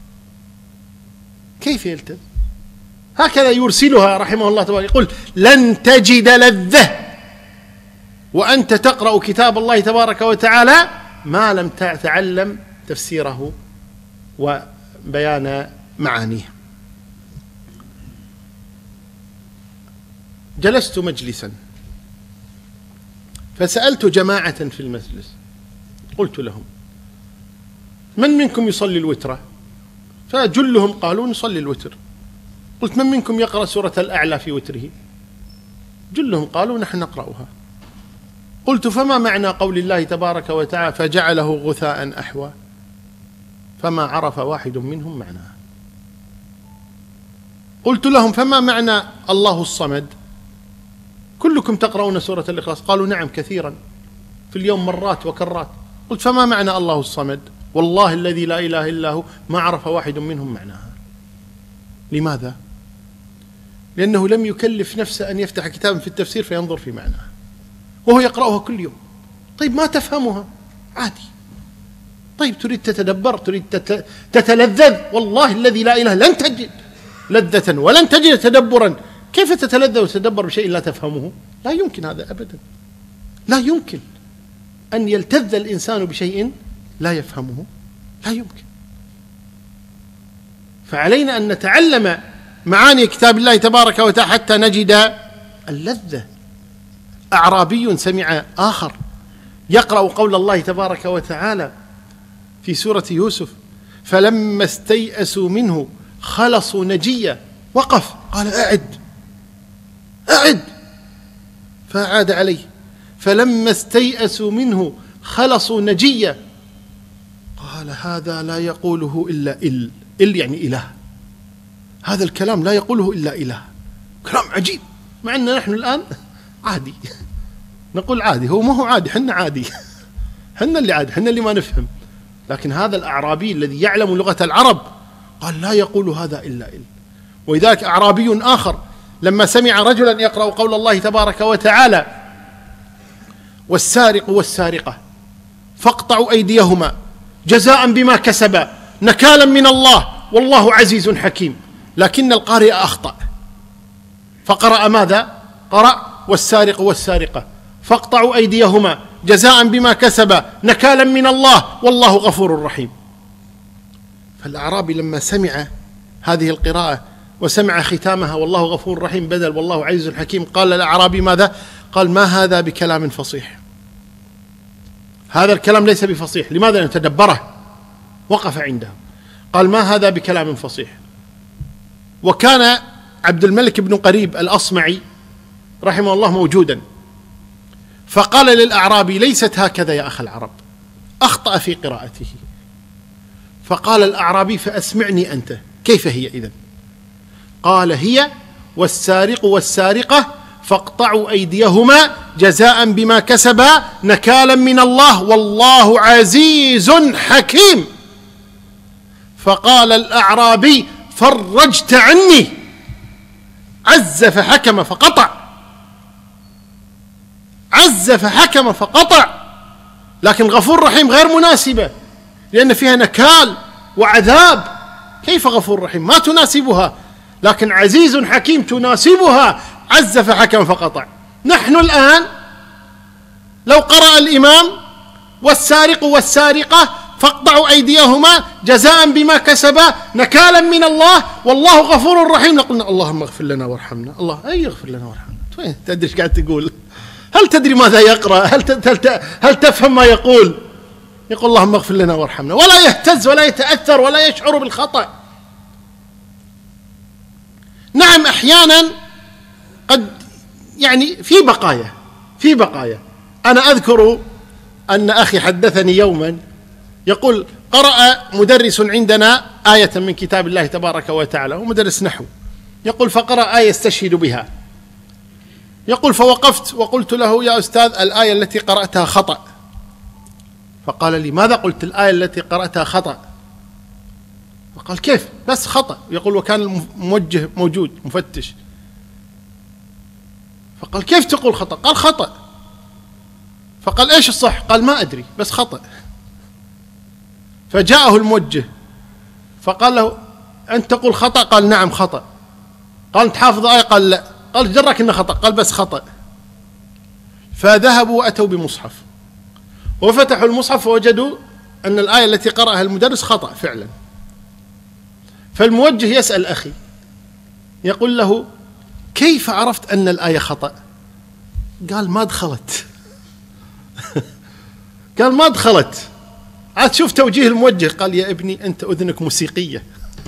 كيف يلتذ؟ هكذا يرسلها رحمه الله تبارك، يقول: لن تجد لذة وأنت تقرأ كتاب الله تبارك وتعالى ما لم تتعلم تفسيره وبيان معانيه. جلست مجلسا فسألت جماعة في المجلس، قلت لهم: من منكم يصلي الوتر؟ فجلهم قالوا: نصلي الوتر. قلت: من منكم يقرأ سورة الأعلى في وتره؟ جلهم قالوا: نحن نقرأها. قلت: فما معنى قول الله تبارك وتعالى: فجعله غثاء أحوى؟ فما عرف واحد منهم معناها. قلت لهم: فما معنى الله الصمد؟ كلكم تقرؤون سورة الإخلاص. قالوا: نعم كثيرا في اليوم مرات وكرات. قلت: فما معنى الله الصمد؟ والله الذي لا إله إلا هو ما عرف واحد منهم معناها. لماذا؟ لأنه لم يكلف نفسه أن يفتح كتابا في التفسير فينظر في معناه، وهو يقرأها كل يوم. طيب ما تفهمها عادي. طيب تريد تتدبر، تريد تتلذذ، والله الذي لا إله لن تجد لذة ولن تجد تدبرا. كيف تتلذذ وتتدبر بشيء لا تفهمه؟ لا يمكن هذا أبدا، لا يمكن أن يلتذ الإنسان بشيء لا يفهمه، لا يمكن. فعلينا أن نتعلم معاني كتاب الله تبارك وتعالى حتى نجد اللذة. أعرابي سمع آخر يقرأ قول الله تبارك وتعالى في سورة يوسف: فلما استيئسوا منه خلصوا نجيا، وقف قال: أعد أعد، فأعاد عليه: فلما استيئسوا منه خلصوا نجيا. قال: هذا لا يقوله إلا إل إل يعني إله، هذا الكلام لا يقوله إلا إله. كلام عجيب، مع أن نحن الآن عادي نقول عادي، هو ما هو عادي، حنا عادي حنا اللي عادي، حنا اللي ما نفهم. لكن هذا الأعرابي الذي يعلم لغة العرب قال: لا يقول هذا إلا إل. ولذلك أعرابي آخر لما سمع رجلا يقرأ قول الله تبارك وتعالى: والسارق والسارقة فاقطعوا أيديهما جزاء بما كسبا نكالا من الله والله عزيز حكيم، لكن القارئ أخطأ فقرأ ماذا؟ قرأ: والسارق والسارقة فاقطعوا أيديهما جزاء بما كسبا نكالا من الله والله غفور رحيم. فالأعرابي لما سمع هذه القراءة وسمع ختامها والله غفور رحيم بدل والله عزيز حكيم، قال الأعرابي ماذا؟ قال: ما هذا بكلام فصيح، هذا الكلام ليس بفصيح، لماذا نتدبره؟ وقف عنده قال: ما هذا بكلام فصيح. وكان عبد الملك بن قريب الأصمعي رحمه الله موجودا، فقال للأعرابي: ليست هكذا يا أخ العرب، أخطأ في قراءته. فقال الأعرابي: فأسمعني أنت، كيف هي إذن؟ قال: هي والسارق والسارقة فاقطعوا أيديهما جزاء بما كسبا نكالا من الله والله عزيز حكيم. فقال الأعرابي: فرجت عني، عز فحكم فقطع، عز فحكم فقطع. لكن غفور رحيم غير مناسبة، لأن فيها نكال وعذاب. كيف غفور رحيم؟ ما تناسبها. لكن عزيز حكيم تناسبها، عز فحكم فقطع. نحن الآن لو قرأ الإمام: والسارق والسارقة فاقطعوا أيديهما جزاء بما كسبا نكالا من الله والله غفور رحيم، نقول: اللهم اغفر لنا وارحمنا. الله أي يغفر لنا وارحمنا؟ وين تدري ايش قاعد تقول؟ هل تدري ماذا يقرأ؟ هل هل هل تفهم ما يقول؟ يقول: اللهم اغفر لنا وارحمنا، ولا يهتز ولا يتأثر ولا يشعر بالخطأ. نعم، أحيانا قد يعني في بقايا في بقايا. أنا أذكر أن أخي حدثني يوما يقول: قرأ مدرس عندنا آية من كتاب الله تبارك وتعالى، ومدرس نحو، يقول: فقرأ آية يستشهد بها. يقول: فوقفت وقلت له: يا أستاذ، الآية التي قرأتها خطأ. فقال لي: ماذا قلت؟ الآية التي قرأتها خطأ. فقال: كيف؟ بس خطأ. يقول: وكان الموجه موجود مفتش. فقال: كيف تقول خطأ؟ قال: خطأ. فقال: ايش الصح؟ قال: ما أدري بس خطأ. فجاءه الموجه فقال له: أنت تقول خطأ؟ قال: نعم خطأ. قال: أنت حافظ آية؟ قال: لا. قال: جرك إنه خطأ؟ قال: بس خطأ. فذهبوا وأتوا بمصحف وفتحوا المصحف فوجدوا أن الآية التي قرأها المدرس خطأ فعلا. فالموجه يسأل أخي يقول له: كيف عرفت أن الآية خطأ؟ قال: ما دخلت قال: ما دخلت. عاد شوف توجيه الموجه. قال: يا ابني أنت أذنك موسيقية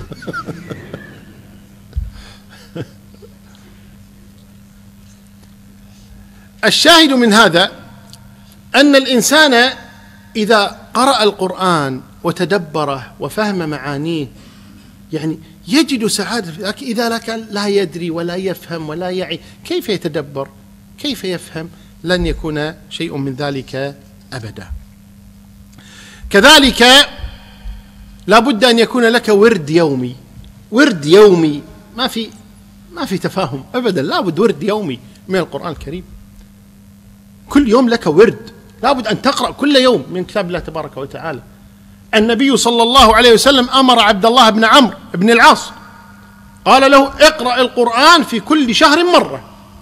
الشاهد من هذا أن الإنسان إذا قرأ القرآن وتدبره وفهم معانيه يعني يجد سعادة. لكن إذا كان لا يدري ولا يفهم ولا يعي، كيف يتدبر؟ كيف يفهم؟ لن يكون شيء من ذلك أبدا. كذلك لا بد أن يكون لك ورد يومي. ورد يومي، ما في ما في تفاهم أبدا، لابد ورد يومي من القرآن الكريم، كل يوم لك ورد، لابد أن تقرأ كل يوم من كتاب الله تبارك وتعالى. النبي صلى الله عليه وسلم أمر عبد الله بن عمرو بن العاص قال له اقرأ القرآن في كل شهر مرة،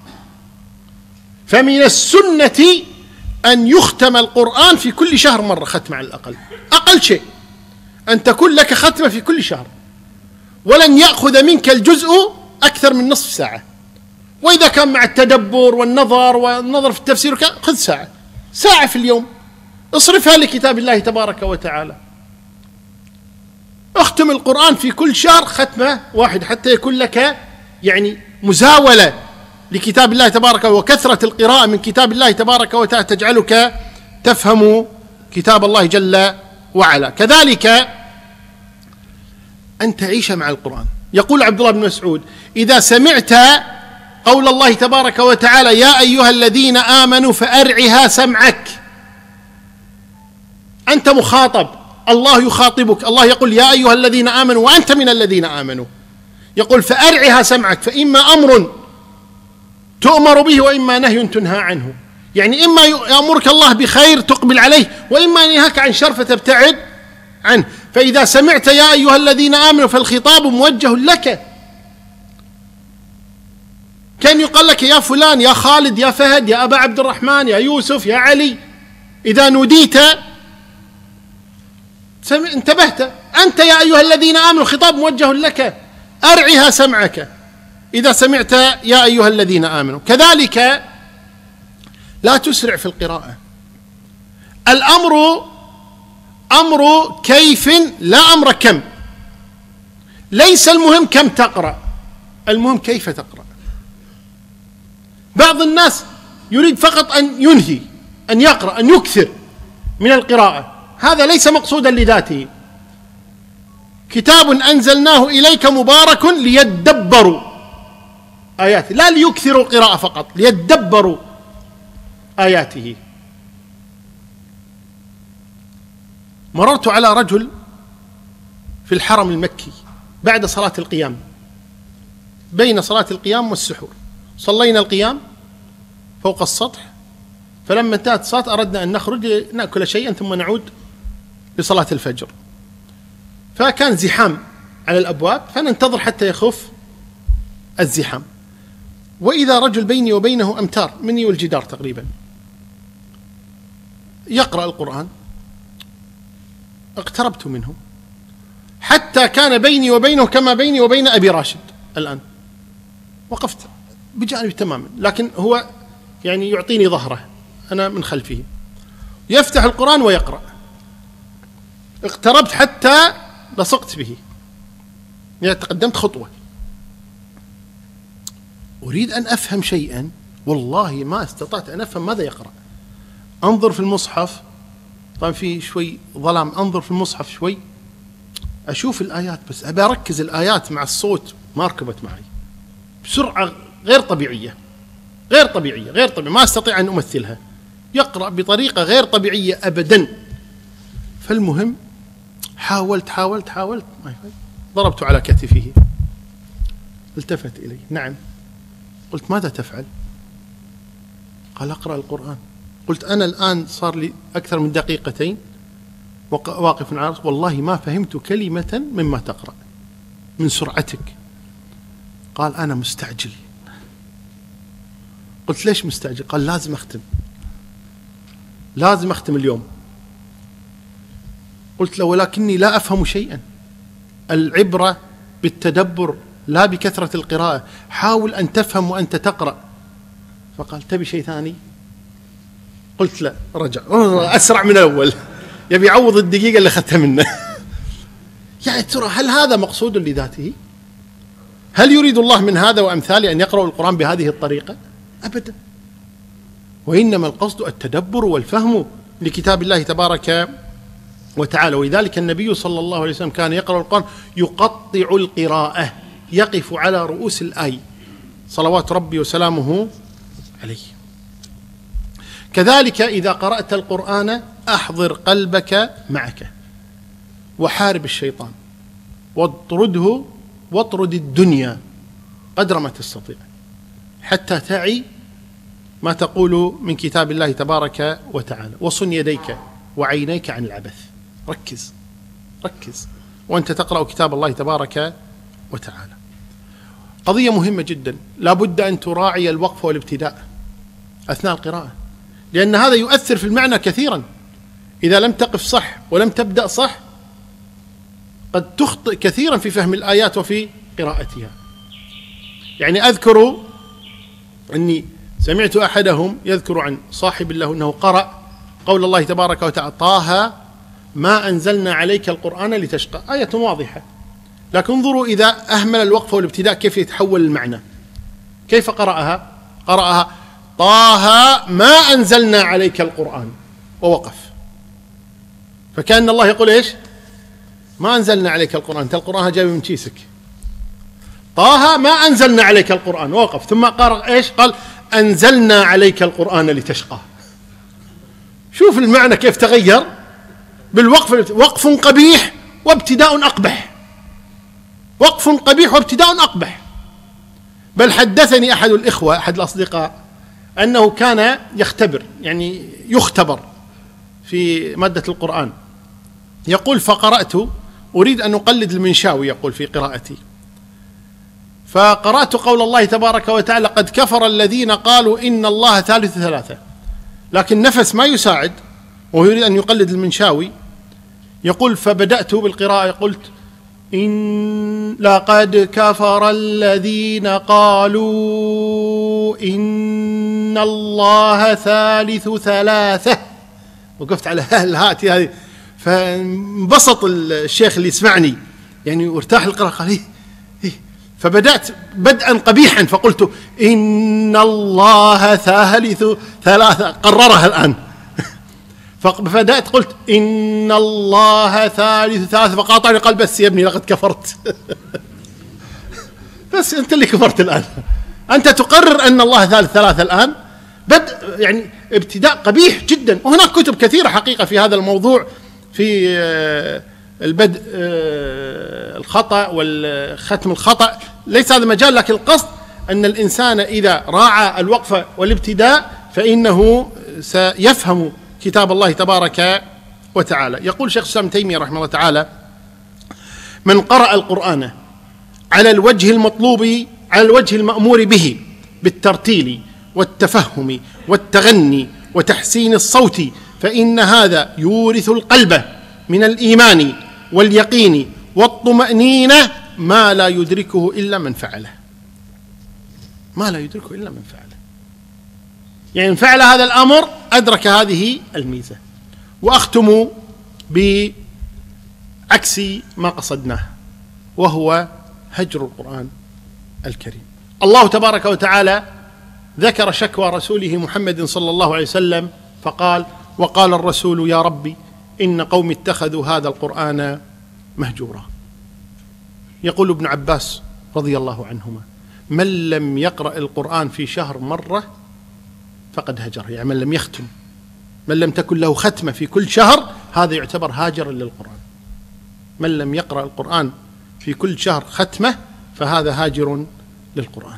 فمن السنة أن يختم القرآن في كل شهر مرة ختم على الأقل، أقل شيء أن تكون لك ختمة في كل شهر، ولن يأخذ منك الجزء أكثر من نصف ساعة، وإذا كان مع التدبر والنظر والنظر في التفسير خذ ساعة، ساعة في اليوم اصرفها لكتاب الله تبارك وتعالى. اختم القرآن في كل شهر ختمة واحد حتى يكون لك يعني مزاولة لكتاب الله تبارك، وكثرة القراءة من كتاب الله تبارك وتعالى تجعلك تفهم كتاب الله جل وعلا. كذلك أن تعيش مع القرآن. يقول عبد الله بن مسعود إذا سمعت قول الله تبارك وتعالى يا أيها الذين آمنوا فأرعها سمعك، أنت مخاطب، الله يخاطبك، الله يقول يا أيها الذين آمنوا وأنت من الذين آمنوا، يقول فأرعها سمعك، فإما أمر تؤمر به وإما نهي تنهى عنه، يعني إما يأمرك الله بخير تقبل عليه، وإما ينهاك عن شر فتبتعد عنه. فإذا سمعت يا أيها الذين آمنوا فالخطاب موجه لك، كان يقال لك يا فلان يا خالد يا فهد يا أبا عبد الرحمن يا يوسف يا علي، إذا نوديت انتبهت، أنت يا أيها الذين آمنوا خطاب موجه لك، أرعها سمعك إذا سمعت يا أيها الذين آمنوا. كذلك لا تسرع في القراءة، الأمر أمر كيف لا أمر كم، ليس المهم كم تقرأ، المهم كيف تقرأ. بعض الناس يريد فقط أن ينهي، أن يقرأ، أن يكثر من القراءة، هذا ليس مقصودا لذاته. كتاب أنزلناه إليك مبارك ليدبروا آياته، لا ليكثروا القراءة فقط، ليدبروا آياته. مررت على رجل في الحرم المكي بعد صلاة القيام، بين صلاة القيام والسحور، صلينا القيام فوق السطح، فلما انتهت الصلاة أردنا أن نخرج نأكل شيئا ثم نعود لصلاة الفجر، فكان زحام على الأبواب فننتظر حتى يخف الزحام، وإذا رجل بيني وبينه أمتار مني والجدار تقريبا يقرأ القرآن، اقتربت منه حتى كان بيني وبينه كما بيني وبين أبي راشد الآن، وقفت بجانبي تماما، لكن هو يعني يعطيني ظهره، أنا من خلفه، يفتح القرآن ويقرأ، اقتربت حتى لصقت به، يعني تقدمت خطوة، أريد أن أفهم شيئا، والله ما استطعت أن أفهم ماذا يقرأ. أنظر في المصحف، طبعا في شوي ظلام، أنظر في المصحف شوي أشوف الآيات، بس أبي أركز الآيات مع الصوت ما ركبت معي بسرعة غير طبيعية، غير طبيعية غير طبيعية ما أستطيع أن أمثلها، يقرأ بطريقة غير طبيعية أبدا. فالمهم حاولت حاولت حاولت ما يفعل. ضربت على كتفه، التفت إلي، نعم. قلت ماذا تفعل؟ قال أقرأ القرآن. قلت أنا الآن صار لي أكثر من دقيقتين واقف على رأسي، والله ما فهمت كلمة مما تقرأ من سرعتك. قال أنا مستعجل. قلت ليش مستعجل؟ قال لازم أختم، لازم أختم اليوم. قلت له ولكني لا أفهم شيئا، العبرة بالتدبر لا بكثرة القراءة، حاول أن تفهم وأنت تقرأ. فقال تبي شيء ثاني؟ قلت لا، رجع أسرع من الأول، يبي يعوض الدقيقة اللي أخذتها منه. يعني ترى هل هذا مقصود لذاته؟ هل يريد الله من هذا وأمثاله أن يقرأوا القرآن بهذه الطريقة؟ أبدا، وإنما القصد التدبر والفهم لكتاب الله تبارك وتعالى. ولذلك النبي صلى الله عليه وسلم كان يقرأ القرآن يقطع القراءة، يقف على رؤوس الآي صلوات ربي وسلامه عليه. كذلك إذا قرأت القرآن أحضر قلبك معك، وحارب الشيطان، واطرده واطرد الدنيا قدر ما تستطيع حتى تعي ما تقول من كتاب الله تبارك وتعالى. وصن يديك وعينيك عن العبث، ركز ركز وأنت تقرأ كتاب الله تبارك وتعالى. قضية مهمة جدا، لا بد أن تراعي الوقف والابتداء أثناء القراءة، لأن هذا يؤثر في المعنى كثيرا. إذا لم تقف صح ولم تبدأ صح قد تخطئ كثيرا في فهم الآيات وفي قراءتها. يعني أذكر أني سمعت أحدهم يذكر عن صاحب له أنه قرأ قول الله تبارك وتعالى: طه ما أنزلنا عليك القرآن لتشقى، آية واضحة، لكن انظروا إذا أهمل الوقف والابتداء كيف يتحول المعنى. كيف قرأها؟ قرأها: طه ما أنزلنا عليك القرآن، ووقف. فكأن الله يقول إيش؟ ما أنزلنا عليك القرآن، أنت القرآن جاي من كيسك. طه ما أنزلنا عليك القرآن، ووقف. ثم قرأ إيش؟ قال: أنزلنا عليك القرآن لتشقى. شوف المعنى كيف تغير بالوقف. وقف قبيح وابتداء أقبح، وقف قبيح وابتداء أقبح. بل حدثني أحد الإخوة أحد الأصدقاء أنه كان يختبر، يعني يختبر في مادة القرآن. يقول: فقرأت أريد أن أقلد المنشاوي، يقول في قراءتي، فقرأت قول الله تبارك وتعالى: قد كفر الذين قالوا إن الله ثالث ثلاثة، لكن نفس ما يساعد وهو يريد أن يقلد المنشاوي. يقول: فبدأت بالقراءة قلت: إن لقد كفر الذين قالوا إن الله ثالث ثلاثة. وقفت على الهاتي هذه، فانبسط الشيخ اللي يسمعني يعني وارتاح القراءة، قال: إيه إيه. فبدأت بدءا قبيحا فقلت: إن الله ثالث ثلاثة، قررها الآن. فبدأت قلت: إن الله ثالث ثلاثة، فقاطعني قال: بس يا ابني لقد كفرت. بس أنت اللي كفرت الآن، أنت تقرر أن الله ثالث ثلاثة الآن. بدء يعني ابتداء قبيح جدا. وهناك كتب كثيرة حقيقة في هذا الموضوع، في البدء الخطأ والختم الخطأ. ليس هذا مجال، لكن القصد أن الإنسان إذا راعى الوقف والابتداء فإنه سيفهم كتاب الله تبارك وتعالى. يقول شيخ الإسلام تيمية رحمه الله تعالى: من قرأ القرآن على الوجه المطلوب، على الوجه المأمور به، بالترتيل والتفهم والتغني وتحسين الصوت، فإن هذا يورث القلب من الإيمان واليقين والطمأنينة ما لا يدركه إلا من فعله. ما لا يدركه إلا من فعله، يعني من فعل هذا الأمر أدرك هذه الميزة. وأختم بعكس ما قصدناه، وهو هجر القرآن الكريم. الله تبارك وتعالى ذكر شكوى رسوله محمد صلى الله عليه وسلم فقال: وقال الرسول يا ربي إن قوم اتخذوا هذا القرآن مهجورا. يقول ابن عباس رضي الله عنهما: من لم يقرأ القرآن في شهر مرة فقد هجر، يعني من لم يختم، من لم تكن له ختمة في كل شهر، هذا يعتبر هاجرا للقرآن. من لم يقرأ القرآن في كل شهر ختمة فهذا هاجر للقرآن.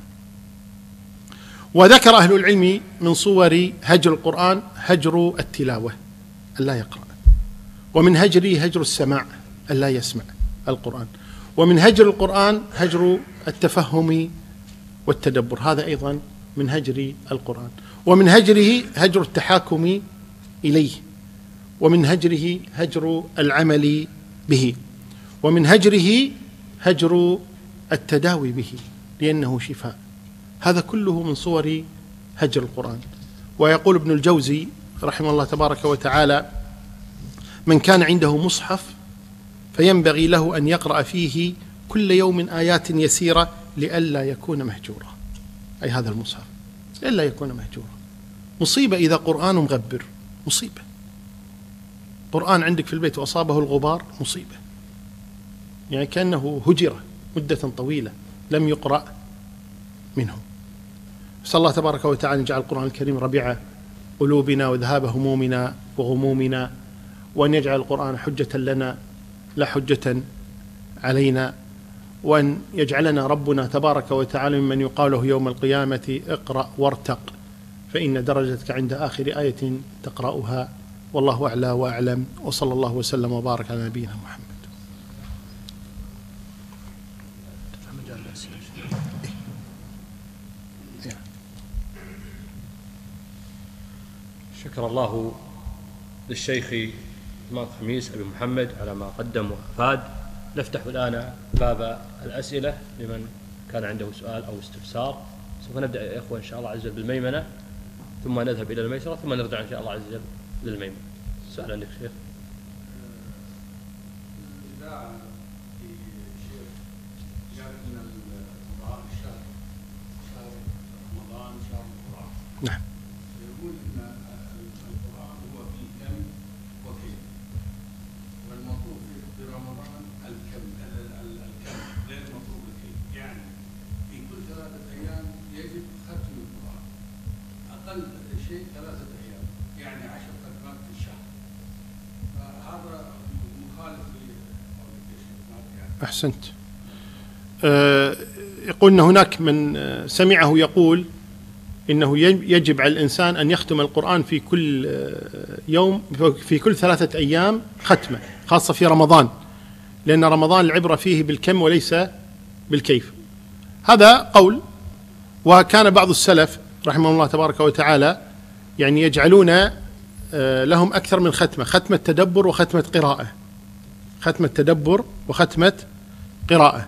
وذكر أهل العلم من صور هجر القرآن هجر التلاوة، ألا يقرأ، ومن هجره هجر السماع، ألا يسمع القرآن، ومن هجر القرآن هجر التفهم والتدبر، هذا أيضا من هجر القرآن، ومن هجره هجر التحاكم إليه، ومن هجره هجر العمل به، ومن هجره هجر التداوي به لأنه شفاء. هذا كله من صور هجر القرآن. ويقول ابن الجوزي رحمه الله تبارك وتعالى: من كان عنده مصحف فينبغي له أن يقرأ فيه كل يوم آيات يسيرة لئلا يكون مهجورا، أي هذا المصحف لئلا يكون مهجورا. مصيبة إذا قرآن مغبر، مصيبة. قرآن عندك في البيت وأصابه الغبار، مصيبة، يعني كأنه هجر مدة طويلة لم يقرأ منه. نسأل الله تبارك وتعالى أن يجعل القرآن الكريم ربيع قلوبنا وذهاب همومنا وغمومنا، وأن يجعل القرآن حجة لنا لا حجة علينا، وأن يجعلنا ربنا تبارك وتعالى ممن يقال له يوم القيامة اقرأ وارتق فإن درجتك عند آخر آية تقرأها. والله أعلى وأعلم، وصلى الله وسلم وبارك على نبينا محمد. شكر الله للشيخ إمام خميس أبي محمد على ما قدم وأفاد. نفتح الآن باب الأسئلة لمن كان عنده سؤال أو استفسار. سوف نبدأ يا إخوة إن شاء الله عز وجل بالميمنة، ثم نذهب إلى الميسرة، ثم نرجع إن شاء الله عز وجل للميمنة. سؤال عندك شيخ؟ نعم. يقول ان القران هو فيه كم وكيف، والمطلوب في رمضان الكم الكم غير مطلوب الكيف، يعني في كل ثلاثه ايام يجب ختم القران، اقل شيء ثلاثه ايام، يعني عشر ختمات في الشهر. فهذا مخالف لقول الشيخ. احسنت. أه يقول ان هناك من سمعه يقول إنه يجب على الإنسان أن يختم القرآن في كل يوم، في كل ثلاثة أيام ختمة، خاصة في رمضان، لأن رمضان العبرة فيه بالكم وليس بالكيف. هذا قول. وكان بعض السلف رحمه الله تبارك وتعالى يعني يجعلون لهم أكثر من ختمة، ختمة تدبر وختمة قراءة، ختمة تدبر وختمة قراءة.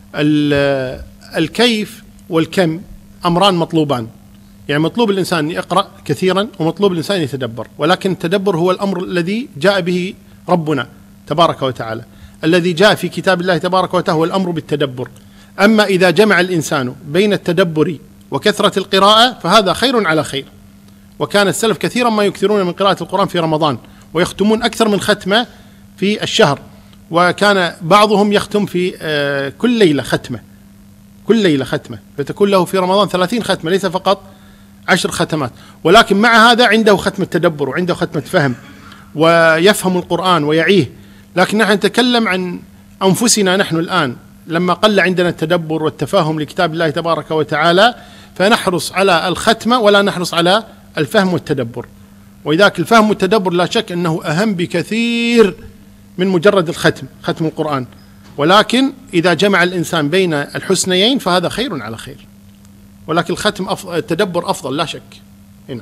الكيف والكم أمران مطلوبان، يعني مطلوب الإنسان يقرأ كثيرا ومطلوب الإنسان يتدبر، ولكن التدبر هو الأمر الذي جاء به ربنا تبارك وتعالى، الذي جاء في كتاب الله تبارك وتعالى هو الأمر بالتدبر. أما إذا جمع الإنسان بين التدبر وكثرة القراءة فهذا خير على خير. وكان السلف كثيرا ما يكثرون من قراءة القرآن في رمضان، ويختمون أكثر من ختمة في الشهر، وكان بعضهم يختم في كل ليلة ختمة، كل ليلة ختمة، فتكون له في رمضان ثلاثين ختمة، ليس فقط عشر ختمات. ولكن مع هذا عنده ختمة تدبر وعنده ختمة فهم، ويفهم القرآن ويعيه. لكن نحن نتكلم عن أنفسنا نحن الآن، لما قل عندنا التدبر والتفاهم لكتاب الله تبارك وتعالى فنحرص على الختمة ولا نحرص على الفهم والتدبر. وإذاك الفهم والتدبر لا شك أنه أهم بكثير من مجرد الختم، ختم القرآن. ولكن إذا جمع الإنسان بين الحسنيين فهذا خير على خير، ولكن الختم أفضل، التدبر أفضل لا شك. هنا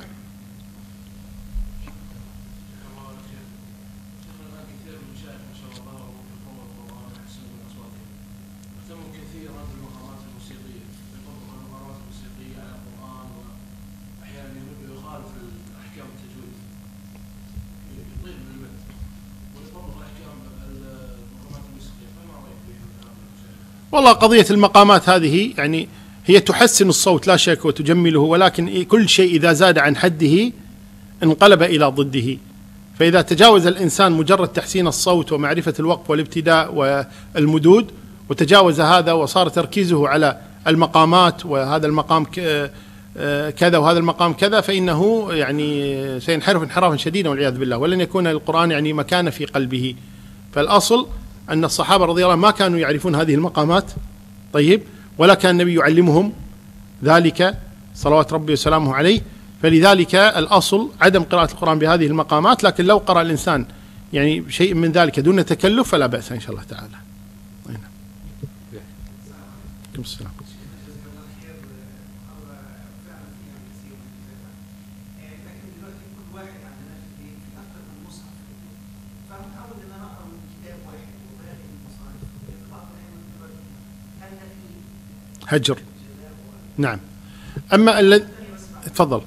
والله قضية المقامات هذه يعني هي تحسن الصوت لا شك وتجمله، ولكن كل شيء إذا زاد عن حده انقلب إلى ضده. فإذا تجاوز الإنسان مجرد تحسين الصوت ومعرفة الوقف والابتداء والمدود، وتجاوز هذا وصار تركيزه على المقامات، وهذا المقام كذا وهذا المقام كذا، فإنه يعني سينحرف انحرافا شديدا والعياذ بالله، ولن يكون القرآن يعني مكان في قلبه. فالأصل أن الصحابة رضي الله عنهم ما كانوا يعرفون هذه المقامات، طيب، ولا كان النبي يعلمهم ذلك صلوات ربي وسلامه عليه. فلذلك الأصل عدم قراءة القرآن بهذه المقامات، لكن لو قرأ الإنسان يعني شيء من ذلك دون تكلف فلا بأس إن شاء الله تعالى. السلام. هجر، نعم. أما الذي تفضل.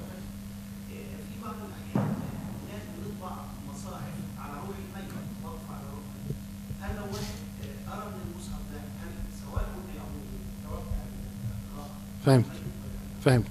فهمت فهمت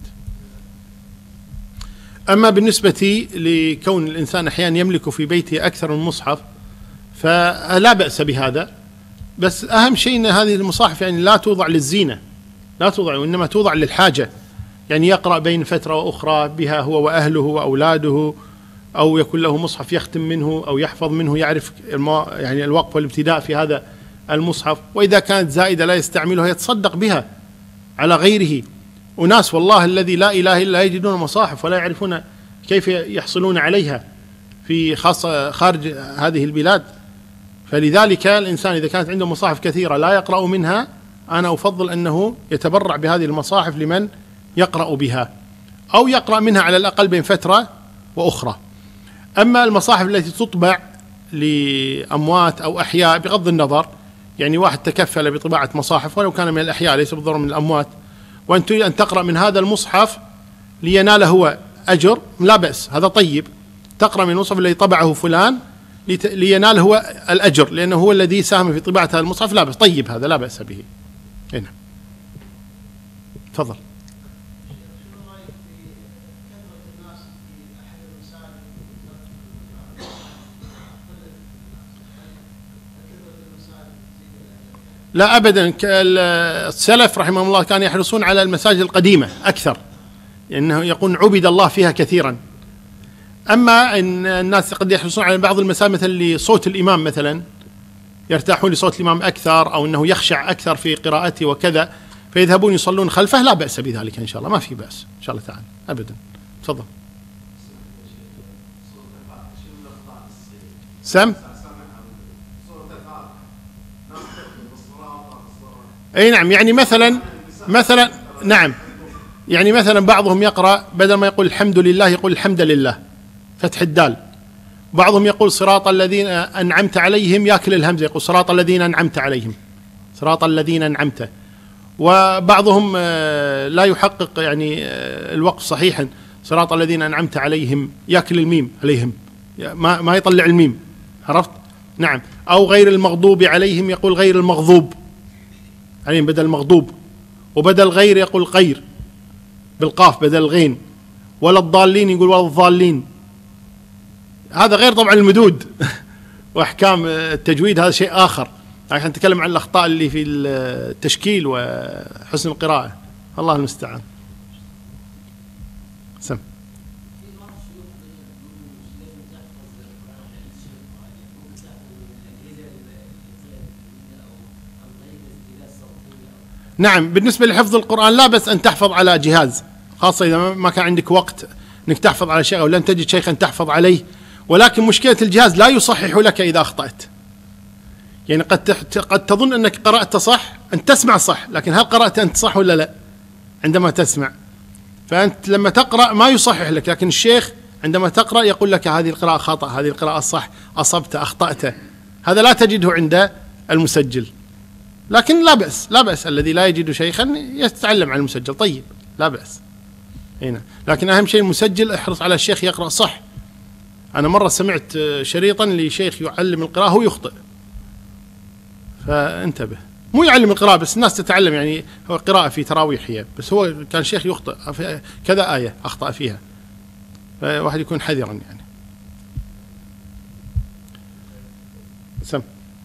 أما بالنسبة لكون الإنسان أحيانا يملك في بيته أكثر من مصحف فلا بأس بهذا، بس أهم شيء أن هذه المصاحف يعني لا توضع للزينة، لا توضع، وإنما توضع للحاجة، يعني يقرأ بين فترة وأخرى بها هو وأهله وأولاده، أو يكون له مصحف يختم منه أو يحفظ منه، يعرف يعني الوقف والابتداء في هذا المصحف، وإذا كانت زائدة لا يستعملها يتصدق بها على غيره. وناس والله الذي لا إله إلا يجدون مصاحف ولا يعرفون كيف يحصلون عليها في خاصة خارج هذه البلاد. فلذلك الإنسان إذا كانت عنده مصاحف كثيرة لا يقرأ منها، أنا أفضل أنه يتبرع بهذه المصاحف لمن يقرأ بها، أو يقرأ منها على الأقل بين فترة وأخرى. أما المصاحف التي تطبع لأموات أو أحياء بغض النظر، يعني واحد تكفل بطباعة مصاحف ولو كان من الأحياء ليس بالضرورة من الأموات، وأن تريد أن تقرأ من هذا المصحف لينال هو أجر، لا بأس، هذا طيب. تقرأ من المصحف الذي طبعه فلان لينال هو الأجر لأنه هو الذي ساهم في طباعة هذا المصحف، لا بأس، طيب، هذا لا بأس به. هنا تفضل. لا أبدا، السلف رحمه الله كانوا يحرصون على المساجد القديمة أكثر، لأنه يقول عبد الله فيها كثيرا. أما إن الناس قد يحرصون على بعض المساجد مثل لصوت الإمام، مثلا يرتاحون لصوت الإمام أكثر، أو أنه يخشع أكثر في قراءته وكذا، فيذهبون يصلون خلفه، لا بأس بذلك إن شاء الله، ما في بأس إن شاء الله تعالى أبدا. تفضل. سم أي نعم، يعني مثلا مثلا نعم، يعني مثلا بعضهم يقرأ بدل ما يقول الحمد لله يقول الحمد لله، فتح الدال. بعضهم يقول صراط الذين أنعمت عليهم، ياكل الهمزة، يقول صراط الذين أنعمت عليهم، صراط الذين أنعمت. وبعضهم لا يحقق يعني الوقف صحيحا، صراط الذين أنعمت عليهم، ياكل الميم عليهم، ما ما يطلع الميم، عرفت؟ نعم. أو غير المغضوب عليهم يقول غير المغضوب عليهم بدل المغضوب، وبدل غير يقول غير بالقاف بدل الغين، ولا الضالين يقول ولا الضالين. هذا غير طبعا المدود وأحكام التجويد، هذا شيء آخر. عشان نتكلم عن الأخطاء اللي في التشكيل وحسن القراءة، الله المستعان. سم. نعم، بالنسبة لحفظ القرآن لا بس أن تحفظ على جهاز، خاصة إذا ما كان عندك وقت أنك تحفظ على شيء أو لم تجد شيخا تحفظ عليه. ولكن مشكلة الجهاز لا يصحح لك إذا أخطأت، يعني قد قد تظن أنك قرأت صح، أنت تسمع صح، لكن هل قرأت أنت صح ولا لا عندما تسمع؟ فأنت لما تقرأ ما يصحح لك، لكن الشيخ عندما تقرأ يقول لك هذه القراءة خطأ، هذه القراءة صح، أصبت، أخطأت. هذا لا تجده عند المسجل، لكن لا بأس، لا بأس الذي لا يجد شيخا يتعلم على المسجل، طيب، لا بأس هنا. لكن أهم شيء المسجل احرص على الشيخ يقرأ صح. أنا مرة سمعت شريطا لشيخ يعلم القراءة هو يخطئ، فانتبه، مو يعلم القراءة بس الناس تتعلم، يعني هو قراءة في تراويح هي، بس هو كان شيخ يخطئ في كذا آية أخطأ فيها، فواحد يكون حذرا يعني. سم.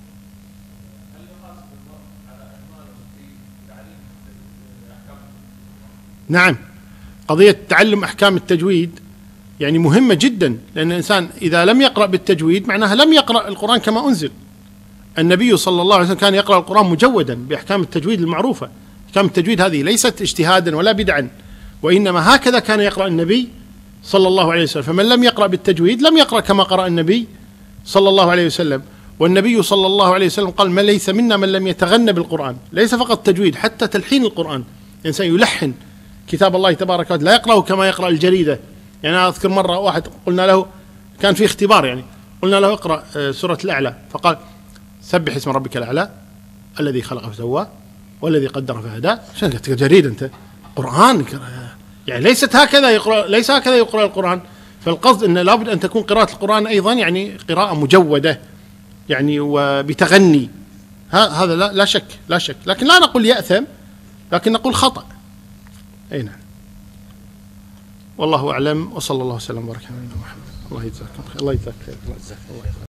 نعم، قضية تعلم أحكام التجويد يعني مهمة جدا، لأن الإنسان إذا لم يقرأ بالتجويد معناها لم يقرأ القرآن كما أنزل. النبي صلى الله عليه وسلم كان يقرأ القرآن مجودا بأحكام التجويد المعروفة. أحكام التجويد هذه ليست اجتهادا ولا بدعا، وإنما هكذا كان يقرأ النبي صلى الله عليه وسلم. فمن لم يقرأ بالتجويد لم يقرأ كما قرأ النبي صلى الله عليه وسلم. والنبي صلى الله عليه وسلم قال: من ليس منا من لم يتغنى بالقرآن. ليس فقط تجويد، حتى تلحين القرآن، الإنسان يلحن كتاب الله تبارك وتعالى، لا يقرأه كما يقرأ الجريدة. يعني أنا أذكر مرة واحد قلنا له، كان في اختبار يعني، قلنا له اقرأ سورة الأعلى، فقال: سبح اسم ربك الأعلى الذي خلق فسوى والذي قدر فهدى. شنو قلت جريدة أنت؟ قرآن يعني ليست هكذا يقرأ، ليس هكذا يقرأ القرآن. فالقصد أن لابد أن تكون قراءة القرآن أيضا يعني قراءة مجودة يعني وبتغني، هذا لا, لا شك لا شك لكن لا نقول يأثم، لكن نقول خطأ. أي نعم، والله أعلم، وصلى الله وسلم وبارك على نبينا محمد. الله يجزاكم خير. الله يجزاك خير. الله يجزاك.